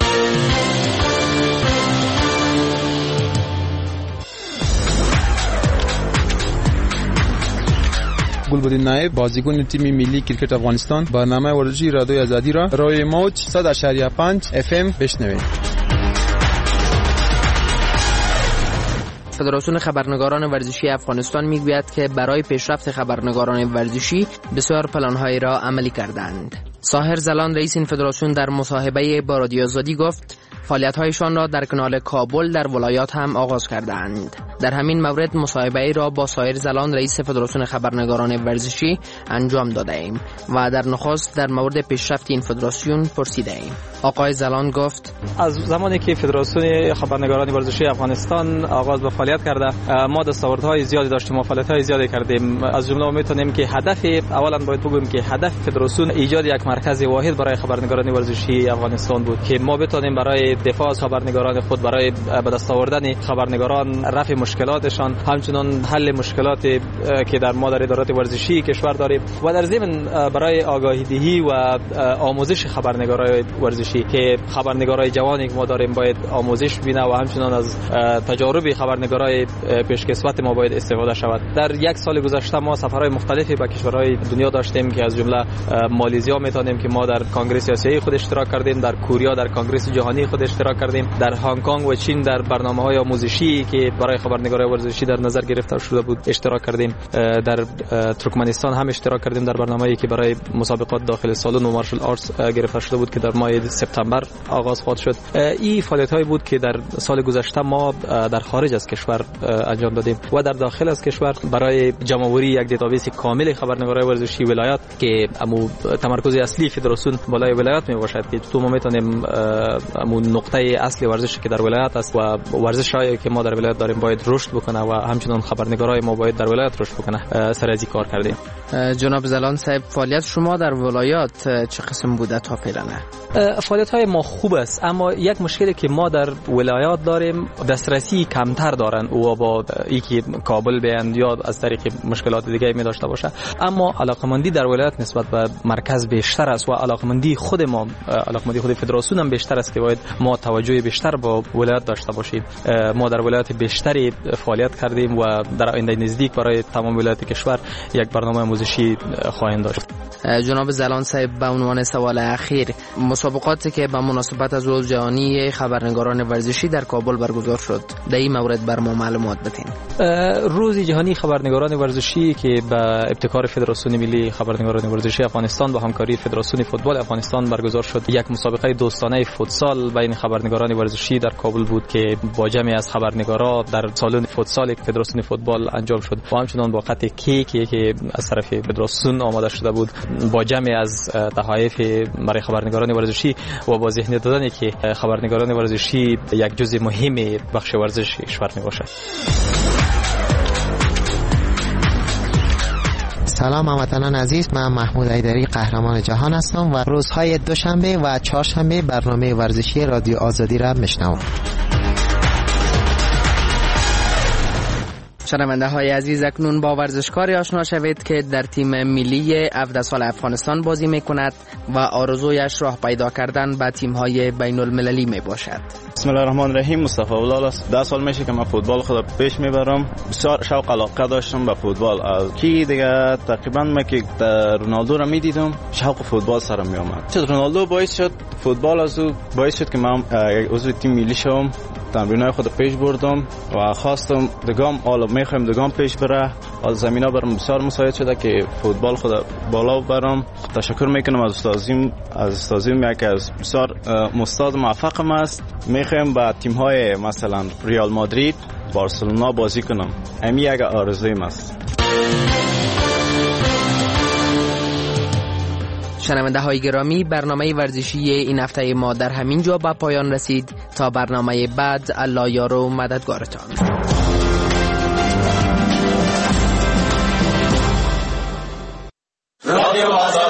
گلبدین نایب بازیکن تیم ملی کرکت افغانستان برنامه ورزشی رادیو آزادی را روی موج 100.5 FM بشنوید. فدراسیون خبرنگاران ورزشی افغانستان میگوید که برای پیشرفت خبرنگاران ورزشی بسیار پلان‌هایی را عملی کردند. ساحر زلان رئیس این فدراسیون در مصاحبه با رادیو آزادی گفت فعالیت‌هایشان را در کانال کابل در ولایات هم آغاز کردند. در همین مورد مصاحبه را با ساحر زلان رئیس فدراسیون خبرنگاران ورزشی انجام داده ایم و در نخست در مورد پیشرفت این فدراسیون پرسیده ایم. آقای زلان گفت از زمانی که فدراسیون خبرنگاران ورزشی افغانستان آغاز به فعالیت کرده ما دستاوردهای زیادی داشتیم، فعالیت‌های زیادی کردیم. از جمله میتونیم که هدف اولا باید بگویم که هدف فدراسیون ایجاد یک مرکز واحد برای خبرنگاران ورزشی افغانستان بود که ما بتونیم برای دفاع از خبرنگاران خود، برای به دست آوردن خبرنگاران، رفع مشکلاتشان، همچنین حل مشکلاتی که در ما در ادارات ورزشی کشور داریم و در ضمن برای آگاهی دهی و آموزش خبرنگارای ورزشی که خبرنگارای جوانی که ما داریم باید آموزش ببینه و همچنین از تجارب خبرنگارای پیشکسوت ما باید استفاده شود. در یک سال گذشته ما سفرهای مختلفی به کشورهای دنیا داشتیم که از جمله مالزیا میتونیم که ما در کنگره آسیایی خود اشتراک کردیم، در کوریا در کنگره جهانی خود اشتراک کردیم، در هنگ کنگ و چین در برنامه‌های آموزشی که برای خبرنگارای ورزشی در نظر گرفته شده بود اشتراک کردیم. در ترکمنستان هم اشتراک کردیم در برنامه‌ای که برای مسابقات داخل سالن و مارشال آرتس گرفته شده بود که در ماه سپتامبر آغاز خواهد شد. این فعالیت‌هایی بود که در سال گذشته ما در خارج از کشور انجام دادیم و در داخل از کشور برای جمع‌آوری یک دیتابیس کامل خبرنگارای ورزشی ولایات که تمرکز اصلی فدراسیون بالای ولایات می باشد که تو ما میتونیم نقطه اصلی ورزشی که در ولایت است و ورزشایی که ما در ولایت داریم باید رشد بکنه و همچنین خبرنگارای ما باید در ولایت رشد بکنه. سر از این کار کردیم. جناب زلان صاحب فعالیت شما در ولایات چه قسم بوده تا فعلا؟ فعالیت‌های ما خوب است، اما یک مشکلی که ما در ولایات داریم دسترسی کمتر دارن و با اینکه کابل بیان یا از طریق مشکلات دیگه می داشته باشه، اما علاقمندی در ولایت نسبت به مرکز بیشتر است و علاقمندی خود ما، علاقمندی خود فدراسیون هم بیشتر است که باید ما توجه بیشتر با ولایت داشته باشیم. ما در ولایت بیشتری فعالیت کردیم و در آینده نزدیک برای تمام ولایت کشور یک برنامه آموزشی خواهیم داشت. جناب زلان صاحب به عنوان سوال اخیر، مسابقاتی که به مناسبت از روز جهانی خبرنگاران ورزشی در کابل برگزار شد در این مورد بر ما معلومات بدین. روز جهانی خبرنگاران ورزشی که به ابتکار فدراسیون ملی خبرنگاران ورزشی افغانستان با همکاری فدراسیون فوتبال افغانستان برگزار شد. یک مسابقه دوستانه فوتسال بین خبرنگاران ورزشی در کابل بود که با جمعی از خبرنگارا در سالن فوتسال فدراسیون فوتبال انجام شد و همچنین با خط کیکی که از طرف فدراسیون آماده شده بود با جمعی از تحایف برای خبرنگاران ورزشی و با ذهنیت دادن که خبرنگاران ورزشی یک جزء مهم بخش ورزش کشور میباشد. سلام هموطنان عزیز، من محمود ایدری قهرمان جهان هستم و روزهای دوشنبه و چهارشنبه برنامه ورزشی رادیو آزادی را میشنوم. شنونده های عزیز، اکنون با ورزشکاری آشنا شوید که در تیم ملی 17 سال افغانستان بازی می کند و آرزویش راه پیدا کردن به تیم های بین المللی می باشد. بسم الله الرحمن الرحیم. مصطفی اولال است. 10 سال میشه که من فوتبال خود پیش میبرم. بسیار شوق علاقه داشتم به فوتبال. از کی دیگه تقریبا من که رونالدو را میدیدم شوق فوتبال سرم می اومد. چه رونالدو باعث شد فوتبال از او باعث شد که من عضو تیم ملی شوم. تمرینای خود پیش بردم و خواستم دگام میخوایم دگام پیش بره. از زمینا برام بسیار مساعد شده که فوتبال خود بالا برم. تشکر میکنم از استادیم که از بسیار استاد موفقم است. میخوایم با تیم های مثلا ریال مادرید، بارسلونا بازی کنم. امی یک آرزویم است. شنونده های گرامی، برنامه ورزشی این هفته ما در همین جا به پایان رسید. تا برنامه بعد، الله یار و مددگارتان. رادیو